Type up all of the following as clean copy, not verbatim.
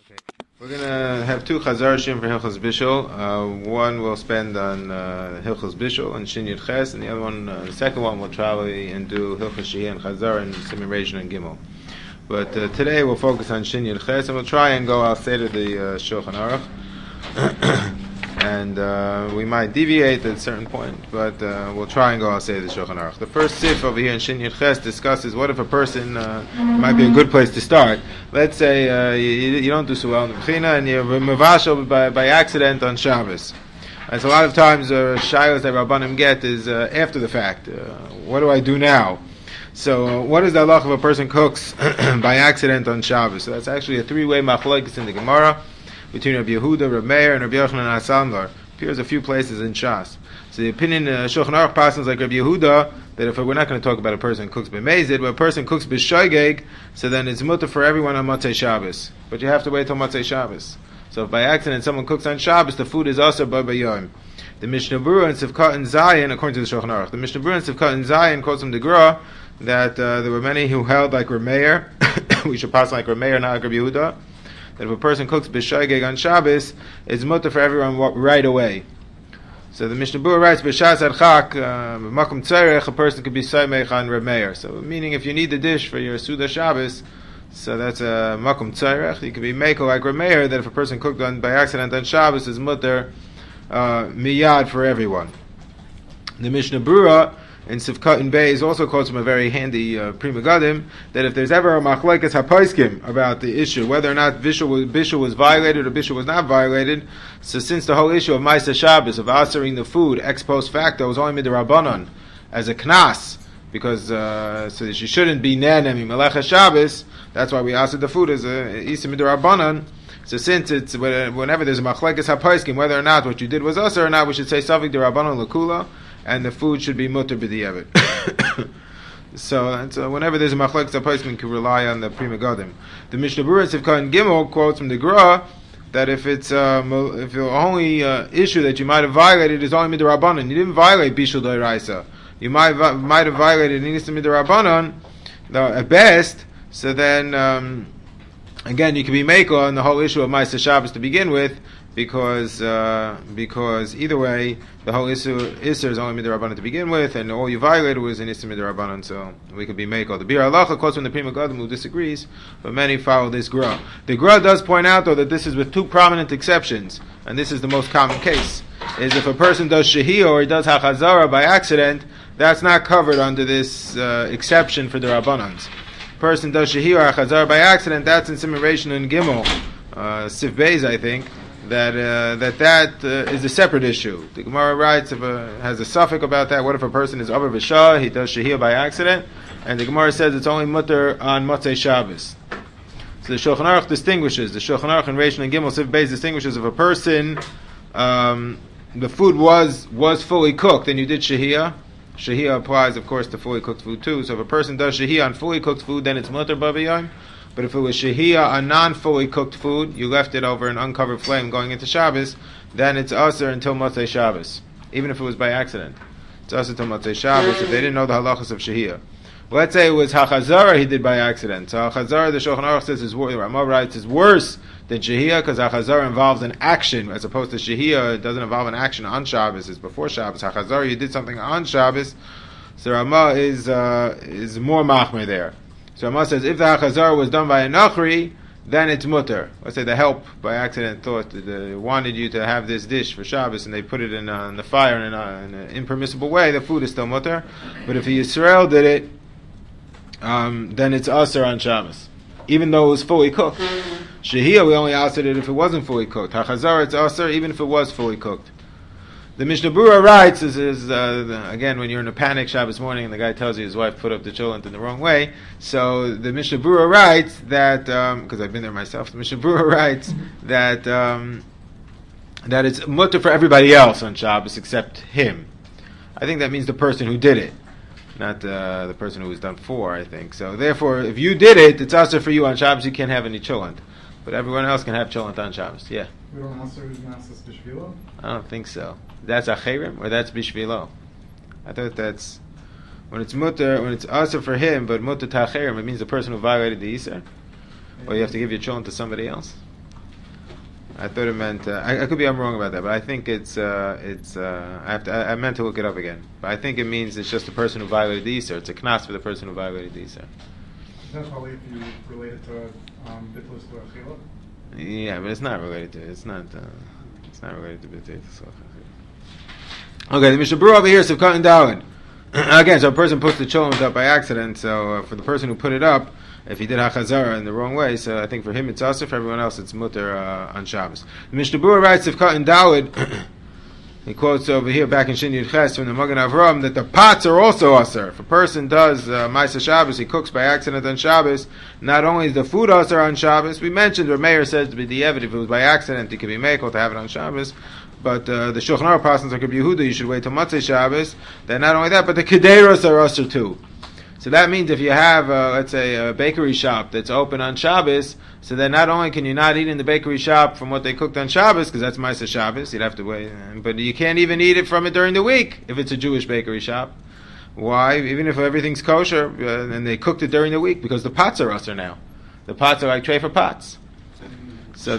Okay. We're going to have two Chazarashim for Hilchos Bishul. One we'll spend on Hilchos Bishul and Shin Yud Ches, and the other one, the second one, we'll travel and do Hilchos Shehiyah and Chazar and Siman Reishin and Gimel. But today we'll focus on Shin Yud Ches, and we'll try and go al Seder the Shulchan Aruch. And we might deviate at a certain point, but we'll try and go al Seder the Shulchan Aruch. The first sif over here in Shin Yud Ches discusses what if a person, might be a good place to start. Let's say you don't do so well in the Bechina, and you're mevashel by accident on Shabbos. And so a lot of times shilas that Rabbanim get is after the fact. What do I do now? So what is the halach if a person cooks by accident on Shabbos? So that's actually a three-way machlokes in the Gemara between Rabbi Yehuda, Rabbi Meir, and Rabbi Yochanan HaSandlar. Appears a few places in Shas. So the opinion Shulchan Aruch passes like Rabbi Yehuda that if we're not going to talk about a person who cooks b'mezid, but a person cooks b'shoigeg, so then it's mutter for everyone on Motzei Shabbos. But you have to wait till Motzei Shabbos. So if by accident someone cooks on Shabbos, the food is also by Yom. The Mishnah Berurah and Sivkat and Zayin, according to the Shulchan Aruch, the Mishnah Berurah and Sivkat and Zayin quotes from the Gra that there were many who held like Rameir, we should pass like Rameir, not like Rabbi Yehuda, that if a person cooks b'shoigeg on Shabbos, it's mutter for everyone right away. So the Mishnah Berurah writes, b'shas adchak, b'makom tzarech, a person could be saimech on Rameir. So meaning if you need the dish for your Suda Shabbos, so that's a makom tzarech, you could be meko like Rameir, that if a person cooked on by accident on Shabbos, is mutter miyad for everyone. The Mishnah Berurah in Sivkat and Beis also quotes from a very handy Pri Megadim that if there's ever a machlokes hapaiskim about the issue whether or not bishul was violated or bishul was not violated, so since the whole issue of Ma'aseh Shabbos, of answering the food ex post facto, was only midrabanan as a knas, because so that she shouldn't be nenemi melecha Shabbos, that's why we answered the food as a isa midrabanan. So since it's whenever there's a machlokes hapaiskim whether or not what you did was usher or not, we should say savik derabanan lekula, and the food should be mutter b'di'evet. So whenever there's a machlokes hapaiskim, can rely on the Pri Megadim. The Mishnah Berurah Sivkat and Gimel quotes from the Gra that if it's if the only issue that you might have violated is only midrabanan, you didn't violate bishul d'oraisa, you might have violated nisa midrabanan at best. So then again, you can be meiko on the whole issue of Ma'aseh Shabbos to begin with, because either way the whole issue is only midrabanan to begin with, and all you violated was an issur midrabanan, so we could be meiko. The Bir Halacha quotes from the Pri Megadim who disagrees, but many follow this Gra. The Gra does point out though that this is with two prominent exceptions, and this is the most common case, is if a person does shehiyah or he does hachazara by accident, that's not covered under this exception for the Rabbanans. Person does shehiyah or hachazara by accident, that's in Siman Reishin and Gimel, Sif Beis, I think, that is a separate issue. The Gemara writes, has a suffix about that. What if a person is over v'shah, he does shehiyah by accident, and the Gemara says it's only mutter on Motzei Shabbos. So the Shulchan Aruch distinguishes, the Shulchan Aruch and Reishin and Gimel Sif Beis distinguishes if a person, the food was fully cooked and you did shehiyah. Shehiyah applies, of course, to fully cooked food too. So if a person does shehiyah on fully cooked food, then it's mutter b'yom. But if it was shehiyah on non-fully cooked food, you left it over an uncovered flame going into Shabbos, then it's usher until Motzei Shabbos. Even if it was by accident, it's usher until Motzei Shabbos if they didn't know the halachas of shehiyah. Let's say it was hachazara he did by accident. So hachazara, the Shulchan Aruch says, Ramah writes, is worse than shehiyah because hachazara involves an action as opposed to shehiyah. It doesn't involve an action on Shabbos. It's before Shabbos. Hachazara, you did something on Shabbos. So Ramah is more machmer there. So Ramah says if the hachazara was done by a nachri, then it's mutter. Let's say the help by accident thought that they wanted you to have this dish for Shabbos and they put it in the fire in an impermissible way, the food is still mutter. But if the Yisrael did it, then it's usher on Shabbos, even though it was fully cooked. Shehiyah, we only answered it if it wasn't fully cooked. Hachazara, it's usher even if it was fully cooked. The Mishnah Berurah writes, again, when you're in a panic Shabbos morning and the guy tells you his wife put up the cholent in the wrong way, so the Mishnah Berurah writes that, because I've been there myself, the Mishnah Berurah writes that it's mutter for everybody else on Shabbos except him. I think that means the person who did it, not the person who was done for, I think. So therefore, if you did it, it's also for you on Shabbos, you can't have any cholent. But everyone else can have cholent on Shabbos, yeah. We don't answer who's Maaseh Bishvilo? I don't think so. That's acherim or that's bishvilo? I thought that's when it's mutter, when it's also for him, but mutter ta'acherim, it means the person who violated the Yisr. Or you have to give your cholent to somebody else. I thought it meant. I could be. I'm wrong about that, but I think it's. I meant to look it up again, but I think it means it's just the person who violated the Iser. It's a knas for the person who violated the Iser. That's probably if you relate it to Bittlus to Achila. Yeah, but it's not related to it. It's not related to B'tei Tzlach. Okay, the Mishnah Berurah over here is Sivkat and Daled. Again, so a person puts the cholent up by accident. So for the person who put it up, if he did hachazara in the wrong way, so I think for him it's asur. For everyone else, it's mutter on Shabbos. The Mishnah Berurah writes Sivkat and Daled. He quotes over here back in Shin Yud Ches from the Magen Avraham that the pots are also asur. If a person does Ma'aseh Shabbos, he cooks by accident on Shabbos. Not only is the food asur on Shabbos, we mentioned where Meir says to be di'evid, if it was by accident, it could be mekel to have it on Shabbos. But the Shulchan Aruch passes like Rabbi Yehuda, you should wait till Motzei Shabbos. Then not only that, but the kederos are asur too. So that means if you have, let's say, a bakery shop that's open on Shabbos, so then not only can you not eat in the bakery shop from what they cooked on Shabbos, because that's Ma'aseh Shabbos, you'd have to wait, but you can't even eat it from it during the week if it's a Jewish bakery shop. Why? Even if everything's kosher, and they cooked it during the week, because the pots are asur now. The pots are like tray for pots. So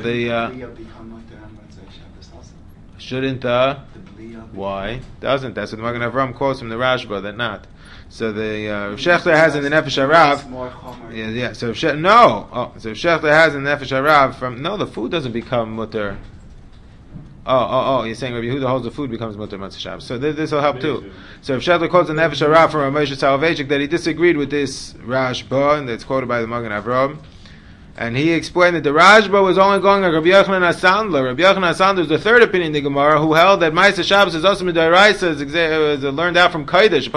shouldn't why? Doesn't. That's what the Magen Avraham quotes from the Rashba, that not. So the Rav Shechter has in the Nefesh Harav. Yeah. So if Shechter has in the Nefesh Harav from the food doesn't become mutter. You're saying Rabbi Yehuda holds the food becomes mutter Motzei Shabbos. So this will help too. So if Shechter quotes the Nefesh Harav from Moshe Soloveitchik that he disagreed with this Rashba, and that's quoted by the Magen Avraham. And he explained that the Rashba was only going like Rabbi Yochanan HaSandler. Rabbi Yochanan HaSandler is the third opinion in the Gemara, who held that Ma'aseh Shabbos is also midaraisa, is learned out from Kodesh.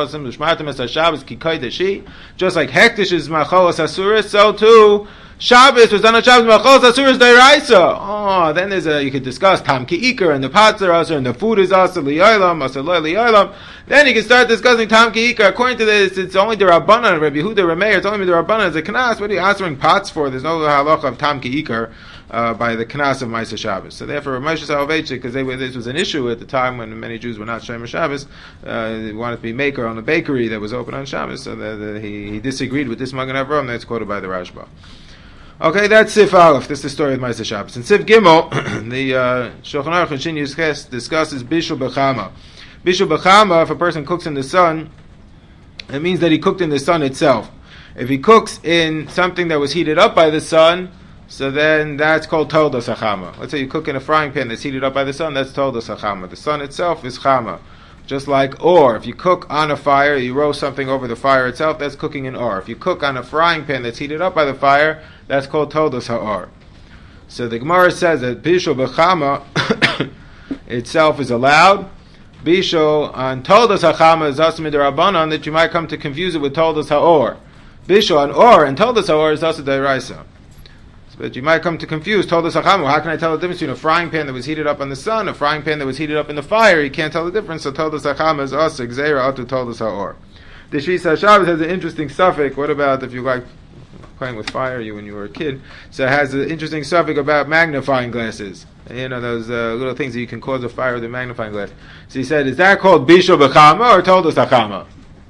Just like Hektish is Macholos Asuris, so too Shabbos was done on Shabbos Macholos Asuris Daraisa. Then you could discuss Tam Ki'ikar and the pots are also and the food is also Li'olam, also Li'olam. Then you can start discussing Tam Ki'ikar. According to this, it's only the Rabbanan, Rabbi Yehuda, Rameir, it's only the Rabbanan as a Knas. What are you answering pots for? There's no halacha of Tam Ki'ikar by the Knas of Ma'aseh Shabbos. So therefore, Moshe Soloveitchik, because this was an issue at the time when many Jews were not Shomer Shabbos, they wanted to be maker on a bakery that was open on Shabbos, so that he disagreed with this Magen Avraham that's quoted by the Rashba. Okay, that's Sif Aleph. This is the story of Ma'aseh Shabbos. In Sif Gimel, the Shulchan Aruch in Shin Yud Ches discusses Bishul B'chama. Bishul B'chama, if a person cooks in the sun, it means that he cooked in the sun itself. If he cooks in something that was heated up by the sun, so then that's called Toldos HaChama. Let's say you cook in a frying pan that's heated up by the sun, that's Toldos HaChama. The sun itself is Chama. Just like or, if you cook on a fire, you roast something over the fire itself, that's cooking in or. If you cook on a frying pan that's heated up by the fire, that's called Toldos HaOr. So the Gemara says that Bishul B'chama itself is allowed. Bishul on Toldos HaChama is also midarabanan, that you might come to confuse it with Toldos HaOr. Bishul on or and Toldos HaOr is also deraisa. But you might come to confuse Toldos HaChama. How can I tell the difference between a frying pan that was heated up on the sun, a frying pan that was heated up in the fire? You can't tell the difference. So Toldos HaChama is also Gzeira Atu Toldos HaOr. The Shvis HaShabbos has an interesting suffix. What about if you like playing with fire when you were a kid? So it has an interesting suffix about magnifying glasses. You know, those little things that you can cause a fire with a magnifying glass. So he said, is that called Bishul B'chama or Toldos HaChama?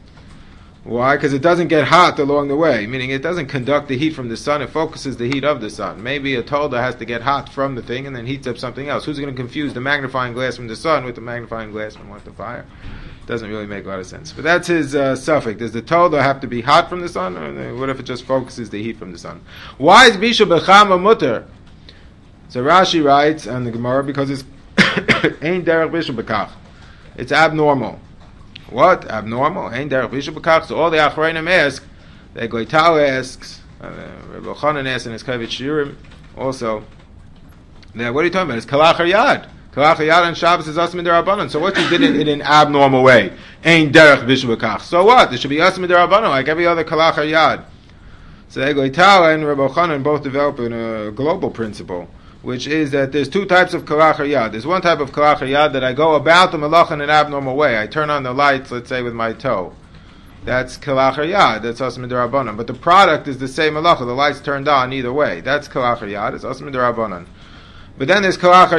Why? Because it doesn't get hot along the way, meaning it doesn't conduct the heat from the sun, it focuses the heat of the sun. Maybe a tolda has to get hot from the thing and then heats up something else. Who's going to confuse the magnifying glass from the sun with the magnifying glass from the fire? Doesn't really make a lot of sense. But that's his suffix. Does the tolda have to be hot from the sun, or what if it just focuses the heat from the sun? Why is Bishul B'chama mutter? So Rashi writes on the Gemara, because it's ain't derech Bishul B'kach. It's abnormal. What? Abnormal? Ain't derech Bishul B'kach? So all the Achronim ask, the Goital asks, Rabbi Chanan asks in his Kavit Shiurim also, now what are you talking about? It's Kalach Yad. Kalach Yad on Shabbos is Asim D'Rabbanan. So what you did in an abnormal way? Ain't derech Bishul B'kach. So what? There should be Asim D'Rabbanan like every other Kalach Yad. So Goital and Rabbi Chanan both develop a global principle, which is that there's two types of kalach yad. There's one type of kalach yad that I go about the malach in an abnormal way. I turn on the lights, let's say, with my toe. That's kalach yad. That's asm d'Rabbanan. But the product is the same malacha. The lights turned on either way. That's kalach yad. It's asm d'Rabbanan. But then there's kalach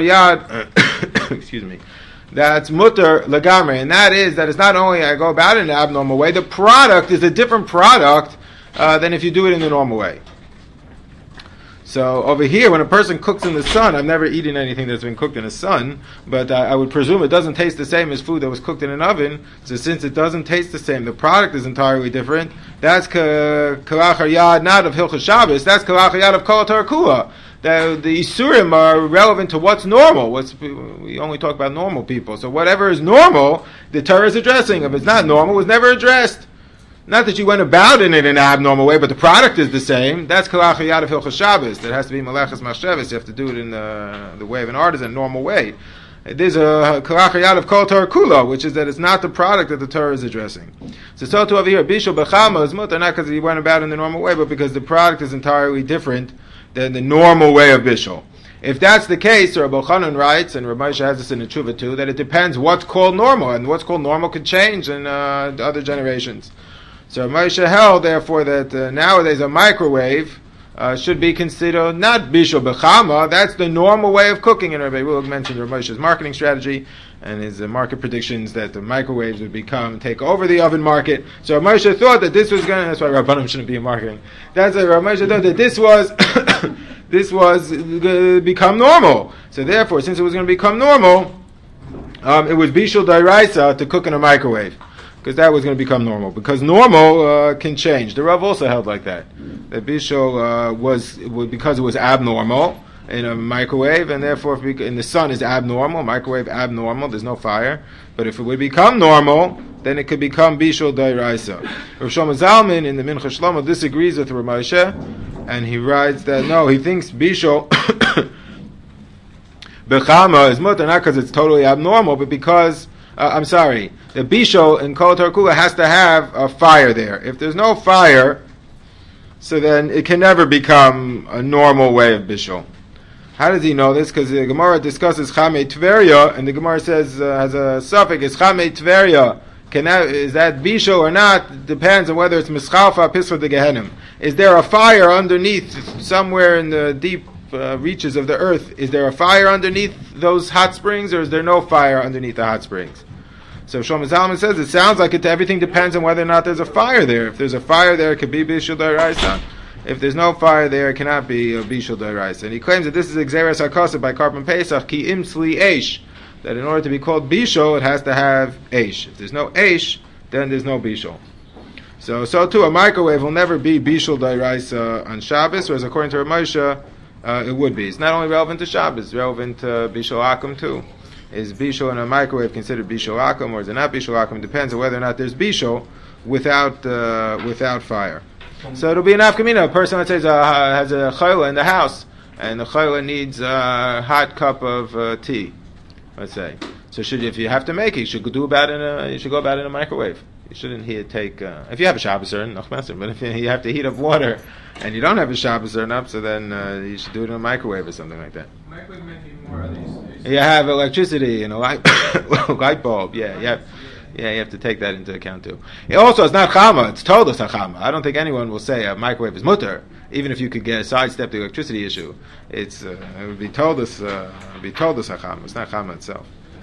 yad. Excuse me. That's mutter lagamre, and that is that it's not only I go about it in an abnormal way. The product is a different product than if you do it in the normal way. So over here, when a person cooks in the sun, I've never eaten anything that's been cooked in the sun, but I would presume it doesn't taste the same as food that was cooked in an oven. So since it doesn't taste the same, the product is entirely different. That's kalach yad not of Hilchos Shabbos. That's kalach yad of Kol Torah Kula. The Isurim are relevant to what's normal. We only talk about normal people. So whatever is normal, the Torah is addressing. If it's not normal, it was never addressed. Not that you went about in an abnormal way, but the product is the same. That's kalach yad of Hilchos Shabbos. That has to be meleches machshavos. You have to do it in the way of an artisan, normal way. There's a kalach yad of Kol Torah Kula, which is that it's not the product that the Torah is addressing. So too over here, bishul bechama is mutar, not because he went about in the normal way, but because the product is entirely different than the normal way of bishul. If that's the case, Rabbi Chanan writes, and Rabbi Moshe has this in the Tshuva too, that it depends what's called normal, and what's called normal could change in other generations. So Moshe held, therefore, that nowadays a microwave should be considered not bishul bechama. That's the normal way of cooking. And Rabbi Willig mentioned Rabbi Moshe's marketing strategy and his market predictions that the microwaves would take over the oven market. So Rabbi Moshe thought that this was going to. That's why Rabbanim shouldn't be in marketing. That's why Rabbi Moshe thought that this was going to become normal. So therefore, since it was going to become normal, it was bishul d'oraisa to cook in a microwave. Because that was going to become normal. Because normal can change. The Rav also held like that. That bishul was because it was abnormal in a microwave, and therefore in the sun is abnormal, microwave abnormal, there's no fire. But if it would become normal, then it could become bishul d'oraisa. Rav Shlomo Zalman in the Mincha Shlomo disagrees with Rav Moshe, and he writes that no, he thinks bishul bechama is mutar, not because it's totally abnormal, but because the bishul in Kol Torah Kula has to have a fire there. If there's no fire, so then it can never become a normal way of bishul. How does he know this? Because the Gemara discusses Chamei Tveria, and the Gemara says, has a suffix, is Chamei Tveria. Is that bishul or not? Depends on whether it's mischalfa, pisra de Gehenim. Is there a fire underneath, somewhere in the deep reaches of the earth? Is there a fire underneath those hot springs, or is there no fire underneath the hot springs? So Shlomo Zalman says it sounds like everything depends on whether or not there's a fire there. If there's a fire there, it could be bishul d'oraisa. If there's no fire there, it cannot be bishul d'oraisa. And he claims that this is Xeris HaKosef by Karban Pesach, ki imsli eish, that in order to be called bishul, it has to have eish. If there's no eish, then there's no bishul. So too, a microwave will never be bishul d'oraisa on Shabbos, whereas according to Rav Moshe, it would be. It's not only relevant to Shabbos, it's relevant to bishul akum too. Is bishul in a microwave considered bishul akum, or is it not bishul akum? Depends on whether or not there's bishul without fire. So it'll be an afkamina. A person, let's say, has a chayla in the house, and the chayla needs a hot cup of tea, let's say. So if you have to make it, you should go about it in a microwave. You shouldn't take if you have a Shabbos or but if you have to heat up water and you don't have a Shabbos or so then you should do it in a microwave or something like that. Microwave might be more of these. You have electricity and a light bulb. You have to take that into account too. It's not chama; it's todos chama. I don't think anyone will say a microwave is mutter, even if you could sidestep the electricity issue. It would be todos chama. It's not chama itself.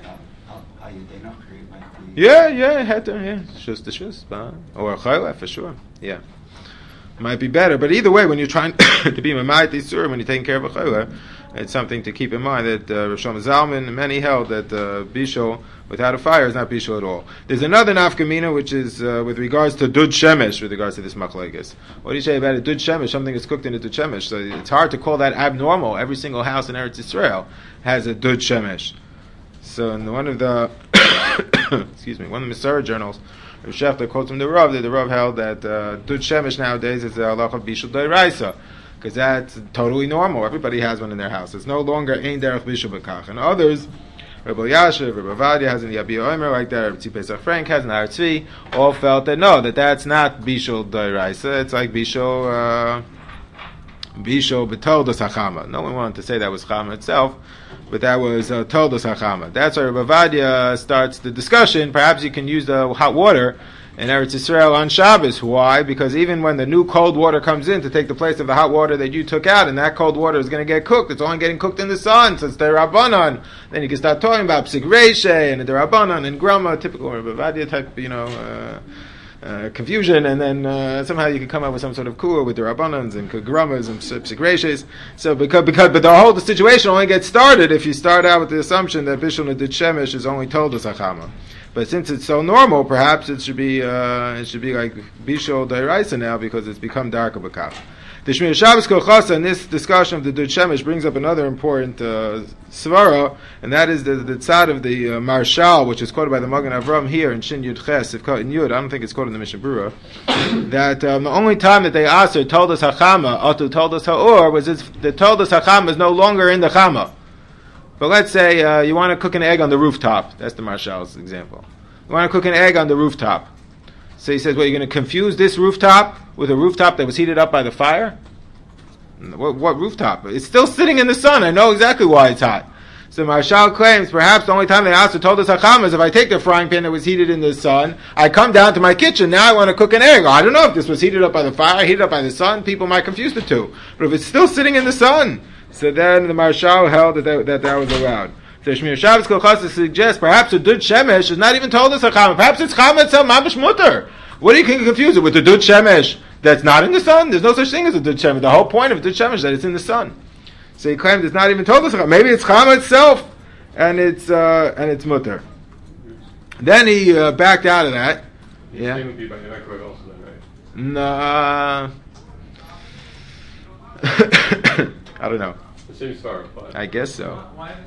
Shus to shus, or a chayla for sure. Yeah, might be better, but either way, when you're trying to be mamayit isur, when you're taking care of a chayla, it's something to keep in mind that Rav Shlomo Zalman and many held that bishul without a fire is not bishul at all. There's another nafkamina which is with regards to dud shemesh, with regards to this machlokes. What do you say about a dud shemesh? Something that's cooked in a dud shemesh. So it's hard to call that abnormal. Every single house in Eretz Yisrael has a dud shemesh. So in one of the one of the Masorah journals, Rav Shechter quotes from the Rav that the Rav held that dud shemesh nowadays is the halacha bishul d'oraisa, because that's totally normal. Everybody has one in their house. It's no longer ein derech bishul b'kach. And others, Rabbi Yashiv, Rabbi Vadia has in the Yabia Omer like that, Rabbi Tzvi Pesach Frank has in Har Tzvi, all felt that no, that's not bishul d'oraisa. It's like bishul b'toldos hachama. No one wanted to say that was chama itself, but that was toldos hachama. That's why Rabbi Vadia starts the discussion. Perhaps you can use the hot water in Eretz Yisrael on Shabbos. Why? Because even when the new cold water comes in to take the place of the hot water that you took out, and that cold water is going to get cooked, it's only getting cooked in the sun, so it's the Rabbanan. Then you can start talking about Psik Reishe and the Rabbanan and Grama, typical Rabbi Vadia type, confusion, and then somehow you could come up with some sort of kua with the rabbanans and kugramas and psikreshes. So but the situation only gets started if you start out with the assumption that bishul nedut shemesh is only told as achama. But since it's so normal, perhaps it should be like bishul deraisa now because it's become darker b'kaf. The Shmir Shabbos Kolchasa in this discussion of the Dud Shemesh brings up another important svara, and that is the tzad of the Marshal, which is quoted by the Magen Avram here in Shin Yud Ches, if in Yud, I don't think it's quoted in the Mishnah Berurah, that the only time that they asked told us Hachama, Otu told us Ha'or, was the told us Hachama is no longer in the Chama. But let's say you want to cook an egg on the rooftop. That's the Marshal's example. You want to cook an egg on the rooftop. So he says, well, you're going to confuse this rooftop with a rooftop that was heated up by the fire? What rooftop? It's still sitting in the sun. I know exactly why it's hot. So Marshal claims perhaps the only time they also told us Hacham is if I take the frying pan that was heated in the sun, I come down to my kitchen, now I want to cook an egg. I don't know if this was heated up by the fire, heated up by the sun, people might confuse the two. But if it's still sitting in the sun, so then the Marshal held that was allowed. So Shmir Shabbos Kolchasa suggests perhaps a Dud Shemesh is not even told us Hacham. Perhaps it's Chama itself, Mamash Mutter. What do you confuse it with the Dud Shemesh that's not in the sun? There's no such thing as a Dud Shemesh. The whole point of Dud Shemesh is that it's in the sun. So he claims it's not even told us. Maybe it's Chama itself, and it's Mutter. Then he backed out of that. Yeah. Same would be by the microwave also, then, right? Nah. I don't know. The same star, but I guess so.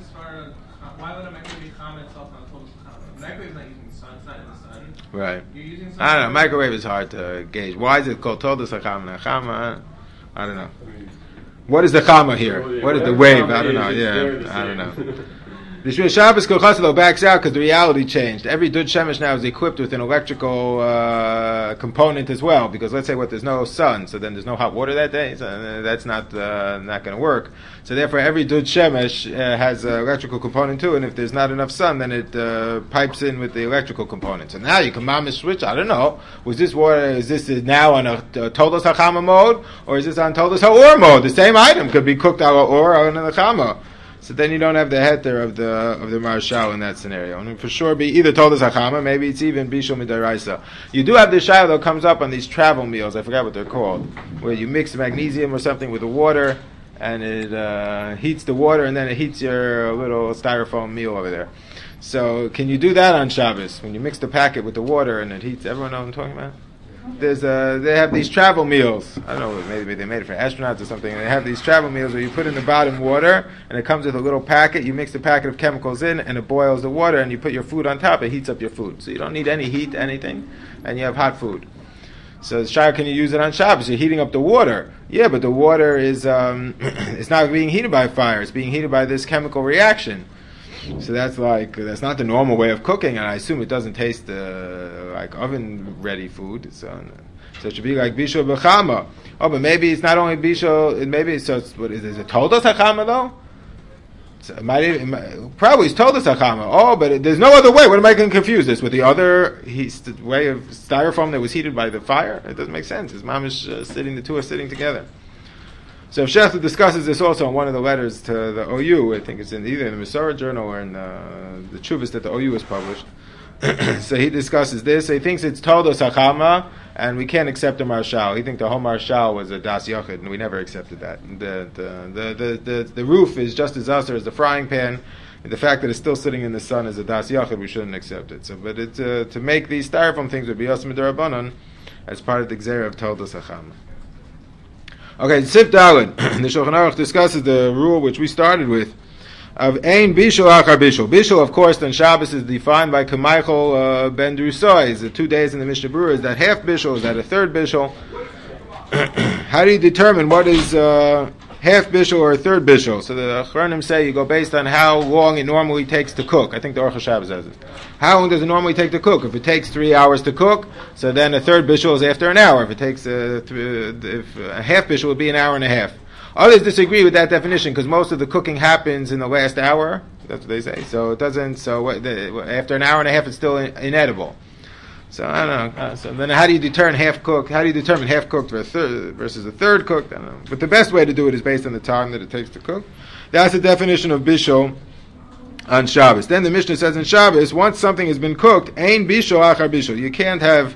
Why would a microwave be Chama itself not told us Chama? The microwave is not using the sun. It's not in the sun. Right. You're using something. I don't know. Microwave is hard to gauge. Why is it called Todas HaChama? Chama? I don't know. What is the Chama here? What is the wave? I don't know. Yeah, I don't know. The Shmir Shabbos Kolchasa backs out because the reality changed. Every Dud Shemesh now is equipped with an electrical component as well. Because let's say there's no sun, so then there's no hot water that day. So that's not going to work. So therefore, every Dud Shemesh has an electrical component too. And if there's not enough sun, then it pipes in with the electrical component. So now you can mamish switch. I don't know. Was this water? Is this now on a Todas HaChama mode, or is this on Todas HaOr mode? The same item could be cooked on or on the Chama. So then you don't have the heter of the Marshal in that scenario. And for sure be either told as Hachama, maybe it's even Bishul Midaraisa. You do have the Shayla that comes up on these travel meals, I forgot what they're called, where you mix magnesium or something with the water, and it heats the water, and then it heats your little styrofoam meal over there. So can you do that on Shabbos? When you mix the packet with the water and it heats, everyone know what I'm talking about? They have these travel meals. I don't know, maybe they made it for astronauts or something. And they have these travel meals where you put in the bottom water, and it comes with a little packet. You mix the packet of chemicals in, and it boils the water, and you put your food on top. It heats up your food, so you don't need any heat, anything, and you have hot food. So, Shah, can you use it on Shabbos? You're heating up the water. Yeah, but the water is it's not being heated by fire. It's being heated by this chemical reaction. So that's not the normal way of cooking, and I assume it doesn't taste like oven ready food. So it should be like bishul b'chama. Oh, but maybe it's not only bishul. Maybe is it told us hachama though? So probably it's told us hachama. Oh, but there's no other way. What am I going to confuse this with the other way of styrofoam that was heated by the fire? It doesn't make sense. His mom is the two are sitting together. So Shechta discusses this also in one of the letters to the OU. I think it's either in the Masorah Journal or in the Chuvas that the OU has published. So he discusses this. He thinks it's Todos Hachama, and we can't accept the Marshal. He thinks the whole Marshal was a Das Yochid, and we never accepted that. The roof is just as usher as the frying pan. The fact that it's still sitting in the sun is a Das Yochid, we shouldn't accept it. So, but to make these styrofoam things would be Yosem D'Rabbanan as part of the Gzeira of Todos Hachama. Okay, Sif Daled. The Shulchan Aruch discusses the rule which we started with of Ein Bishul Achar Bishul. Bishul, of course, on Shabbos is defined by Kamichael Ben Drusoy. Is the 2 days in the Mishnah Berurah? Is that half Bishul? Is that a third Bishul? How do you determine what is half Bishul or a third Bishul? So the Achronim say you go based on how long it normally takes to cook. I think the Aruch HaShabbos says it. How long does it normally take to cook? If it takes 3 hours to cook, so then a third bishul is after an hour. If it takes if a half bishul would be an hour and a half. Others disagree with that definition because most of the cooking happens in the last hour. That's what they say. So it doesn't. So after an hour and a half, it's still inedible. So I don't know. So then, how do you determine half cooked? How do you determine half cooked versus a third cooked? I don't know. But the best way to do it is based on the time that it takes to cook. That's the definition of bishul on Shabbos. Then the Mishnah says in Shabbos, once something has been cooked, ein bishul achar bishul. You can't have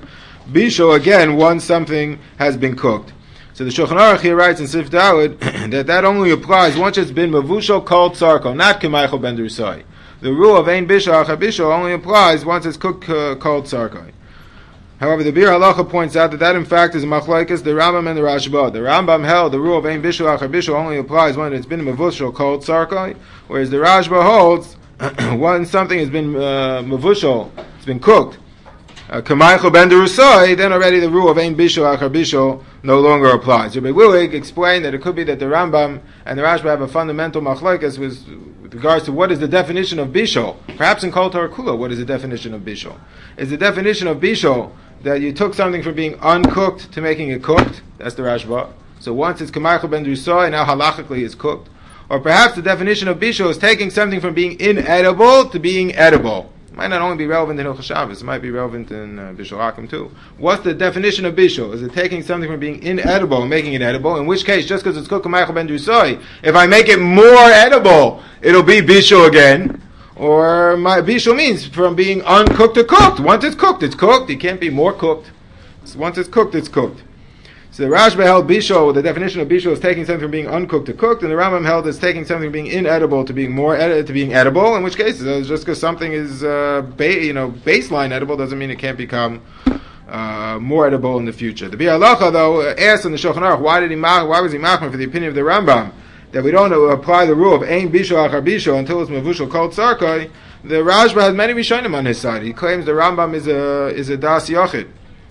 bishul again once something has been cooked. So the Shulchan Aruch here writes in Sif Dawud that only applies once it's been mavushal called sarko, not k'maychol ben drusai. The rule of ein bishul achar bishul only applies once it's cooked called sarko. However, the Bir Halacha points out that in fact is machlokes the Rambam and the Rashba. The Rambam held the rule of ein bishul achar bishul only applies when it's been mavushal called sarko, whereas the Rashba holds once something has been mavushal, it's been cooked, Kamaycho ben derusai, then already the rule of ein bishul achar bishul no longer applies. Rabbi Willig explained that it could be that the Rambam and the Rashba have a fundamental machlokes with regards to what is the definition of bishul. Perhaps in Kol Torah Kula, what is the definition of bishul? Is the definition of bishul that you took something from being uncooked to making it cooked? That's the Rashba. So once it's Kamaycho ben derusai, now halachically it's cooked. Or perhaps the definition of bishul is taking something from being inedible to being edible. It might not only be relevant in Hilchos Shabbos, it might be relevant in Bishul Hakim too. What's the definition of bishul? Is it taking something from being inedible and making it edible? In which case, just because it's cooked Kamaycho ben drusai, if I make it more edible, it'll be bishul again. Or my bishul means from being uncooked to cooked. Once it's cooked, it's cooked. It can't be more cooked. So once it's cooked, it's cooked. So the Rashba held bishul, the definition of bishul is taking something from being uncooked to cooked, and the Rambam held is taking something from being inedible to being to being edible. In which case, just because something is baseline edible doesn't mean it can't become more edible in the future. The Bir Halacha though asked in the Shulchan Aruch why was he machmer for the opinion of the Rambam that we don't apply the rule of ein bishul achar bishul until it's mavushal called sarkoi. The Rashba has many rishonim on his side. He claims the Rambam is a das yochid.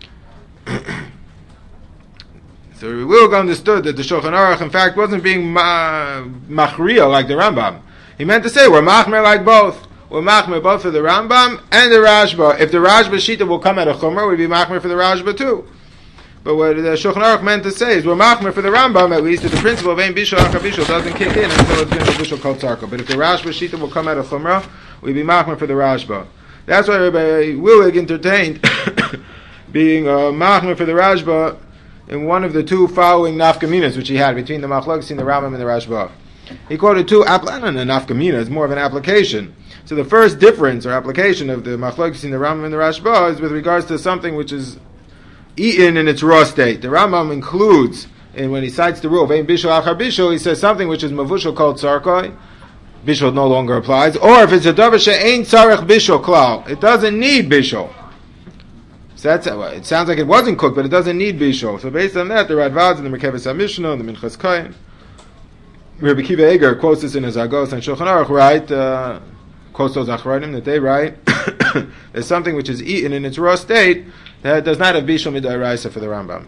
So we will understood that the Shulchan Aruch, in fact, wasn't being machriya like the Rambam. He meant to say we're machmer like both. We're machmer both for the Rambam and the Rashba. If the Rashba shita will come at a chumrah, we'd be machmer for the Rashba too. But what the Shulchan Aruch meant to say is we're machmer for the Rambam, at least, that the principle of ein bishul achar bishul doesn't kick in until it's been a bishul called sarko. But if the Rashba shita will come at a chumrah, we'd be machmer for the Rashba. That's why Rabbi Willig entertained being machmer for the Rashba in one of the two following nafkaminas which he had between the machlokes in the Rambam and the Rashba. He quoted two nafkamina, it's more of an application. So the first difference or application of the machlokes in the Rambam and the Rashba is with regards to something which is eaten in its raw state. The Rambam includes, and when he cites the rule of ein bishul achar bishul, he says something which is mavushal called sarkoi, bishul no longer applies, or if it's a davar she'ein tzarech bishul klal, it doesn't need bishul. So it sounds like it wasn't cooked, but it doesn't need bishul. So based on that, the Radvaz and the Merkavas HaMishnah and the Minchas Kohen, Rabbi Kiva Eger quotes this in his Agos and Shulchan Aruch, right? Quotes those Achronim that they write. There's something which is eaten in its raw state that does not have bishul mid'oraisa for the Rambam.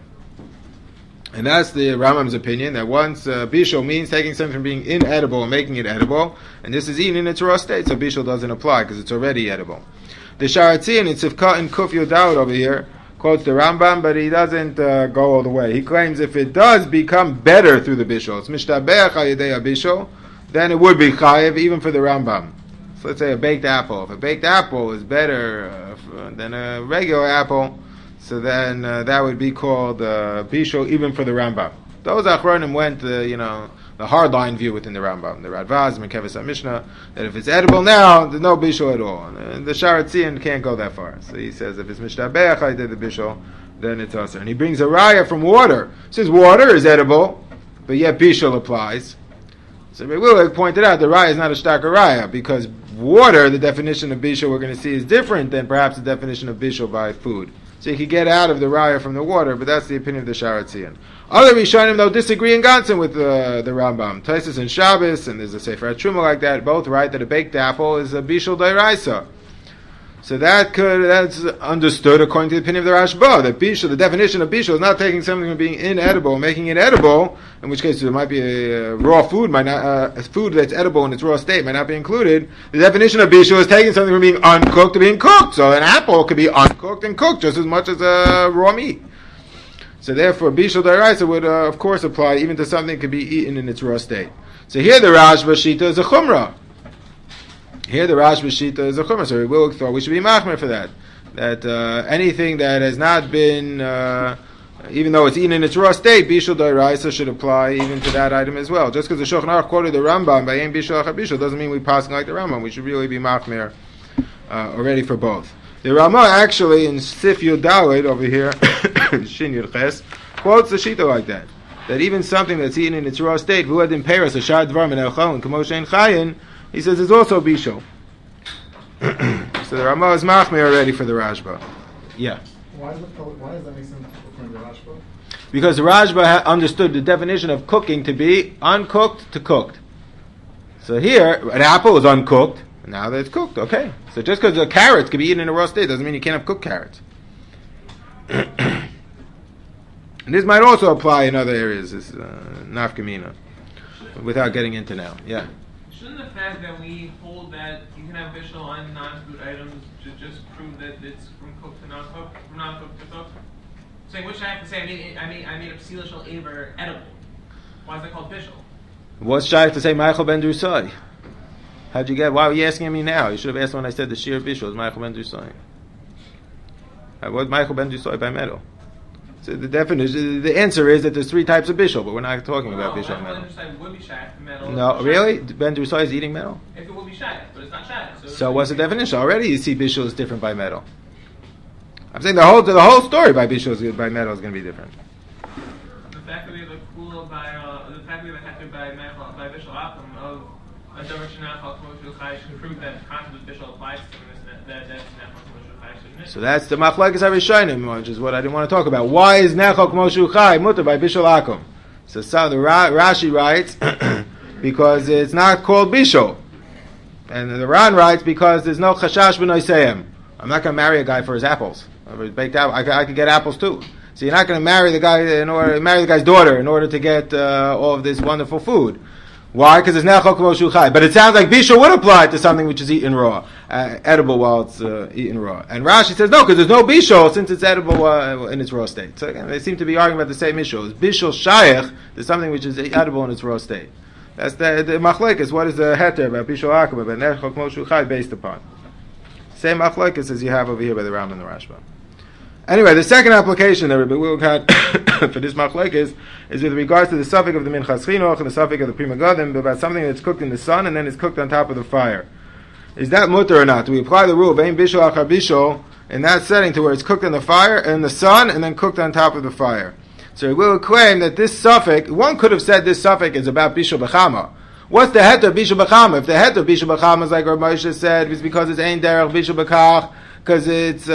And that's the Rambam's opinion, that once bishul means taking something from being inedible and making it edible, and this is eaten in its raw state, so bishul doesn't apply because it's already edible. The Sharatzian in Tzivka and Kuf Yodaud over here quotes the Rambam, but he doesn't go all the way. He claims if it does become better through the bishul, it's mishtabeach hayedei bishul, then it would be chayev even for the Rambam. So let's say a baked apple. If a baked apple is better than a regular apple, so then that would be called bishul even for the Rambam. Those Achronim went, the hardline view within the Rambam, the Radvaz, Merkavas HaMishnah, that if it's edible now, there's no bishul at all. And the Sharatzian can't go that far. So he says if it's mishtabeach hayedei the bishul, then it's usher. And he brings a raya from water. He says water is edible, but yet bishul applies. So we will pointed out the raya is not a starker raya, because water, the definition of bishul we're going to see is different than perhaps the definition of bishul by food. So you can get out of the raya from the water, but that's the opinion of the Sharatzian. Other Rishonim, though, disagree in Gansen with the Rambam. Taisus and Shabbos, and there's a Sefer HaTruma like that, both write that a baked apple is a bishul d'oraisa. So that's understood according to the opinion of the Rashba, that bishul, the definition of bishul is not taking something from being inedible, making it edible, in which case there might be a raw food, a food that's edible in its raw state might not be included. The definition of bishul is taking something from being uncooked to being cooked. So an apple could be uncooked and cooked just as much as raw meat. So therefore, bishul d'oraisa would, of course, apply even to something that could be eaten in its raw state. So here the Rashba shita is a chumrah. Here the Rashba shita is a chumrah. So we will thought we should be machmer for that. That anything that has not been, even though it's eaten in its raw state, bishul d'oraisa should apply even to that item as well. Just because the Shulchan Aruch quoted the Rambam by ein bishul achar bishul doesn't mean we passing like the Rambam. We should really be machmer already for both. The Rama actually in Sif Yud Daled over here, Shin Yud Ches, quotes the Shita like that. That even something that's eaten in its raw state, Vuad in Paris, a Shad Dvar Min Elchon, and Kamo Shein Chayin, he says it's also Bishul. So the Rama is Machmir already for the Rashba. Yeah. Why does that make sense according to Rashba? Because the Rashba understood the definition of cooking to be uncooked to cooked. So here, an apple is uncooked, and now that it's cooked, okay. So just because a carrot can be eaten in a raw state doesn't mean you can't have cooked carrots. And this might also apply in other areas, this nafkamina, without getting into now. Yeah. Shouldn't the fact that we hold that you can have bishul on non-food items just prove that it's from cooked to non-cooked, from non-cooked to cooked? Saying which I have to say, I made a psila shel aver edible. Why is that called bishul? What's shy to say Michael ben Drusai? How'd you get? Why were you asking me now? You should have asked when I said the shir bishul is Michael ben Drusai. What Michael ben Drusai by metal? So the definition, the answer is that there's three types of bishul, but we're not talking about bishul metal. Would be metal. No, really? Ben Drusai is eating metal? If it would be shayach, but it's not shayach. So what's the definition? Already you see bishul is different by metal. I'm saying the whole story by bishul by metal is going to be different. The fact that we have a kula by the fact that we have a heter by bishul akum of a davar shenachal k'moshul chai should prove that the concept of bishul applies to this. That's nechal k'moshul chai. So that's the machlekes harishonim, which is what I didn't want to talk about. Why is nechal k'moshul chai mutter by bishul akum? So the Rashi writes because it's not called bishul, and the Ran writes because there's no chashash b'noiseyim. I'm not going to marry a guy for his apples. Baked apple. I could get apples too. So you're not going to marry the guy marry the guy's daughter in order to get all of this wonderful food. Why? Because it's nechal k'moshul chai. But it sounds like bishul would apply to something which is eaten raw, edible while it's eaten raw. And Rashi says no, because there's no bishul since it's edible in its raw state. So again, they seem to be arguing about the same issue. Is bishul shayach? There's something which is edible in its raw state. That's the machlekes. What is the heter about bishul akum about nechal k'moshul chai based upon? Same machlekes as you have over here by the Ram and the Rashba. Anyway, the second application that Rabbi Wilk had for this machlekes is with regards to the suffix of the minchas chinuch and the suffix of the prima gadim about something that's cooked in the sun and then is cooked on top of the fire. Is that mutter or not? Do we apply the rule of ein bishul achar bishul in that setting to where it's cooked in the fire, in the sun, and then cooked on top of the fire? So we will claim that this suffix, one could have said this suffix is about bishul b'chama. What's the heter of bishul b'chama? If the heter of bishul b'chama is like Rav Moshe said, it's because it's ein derech bishul b'kach, because it's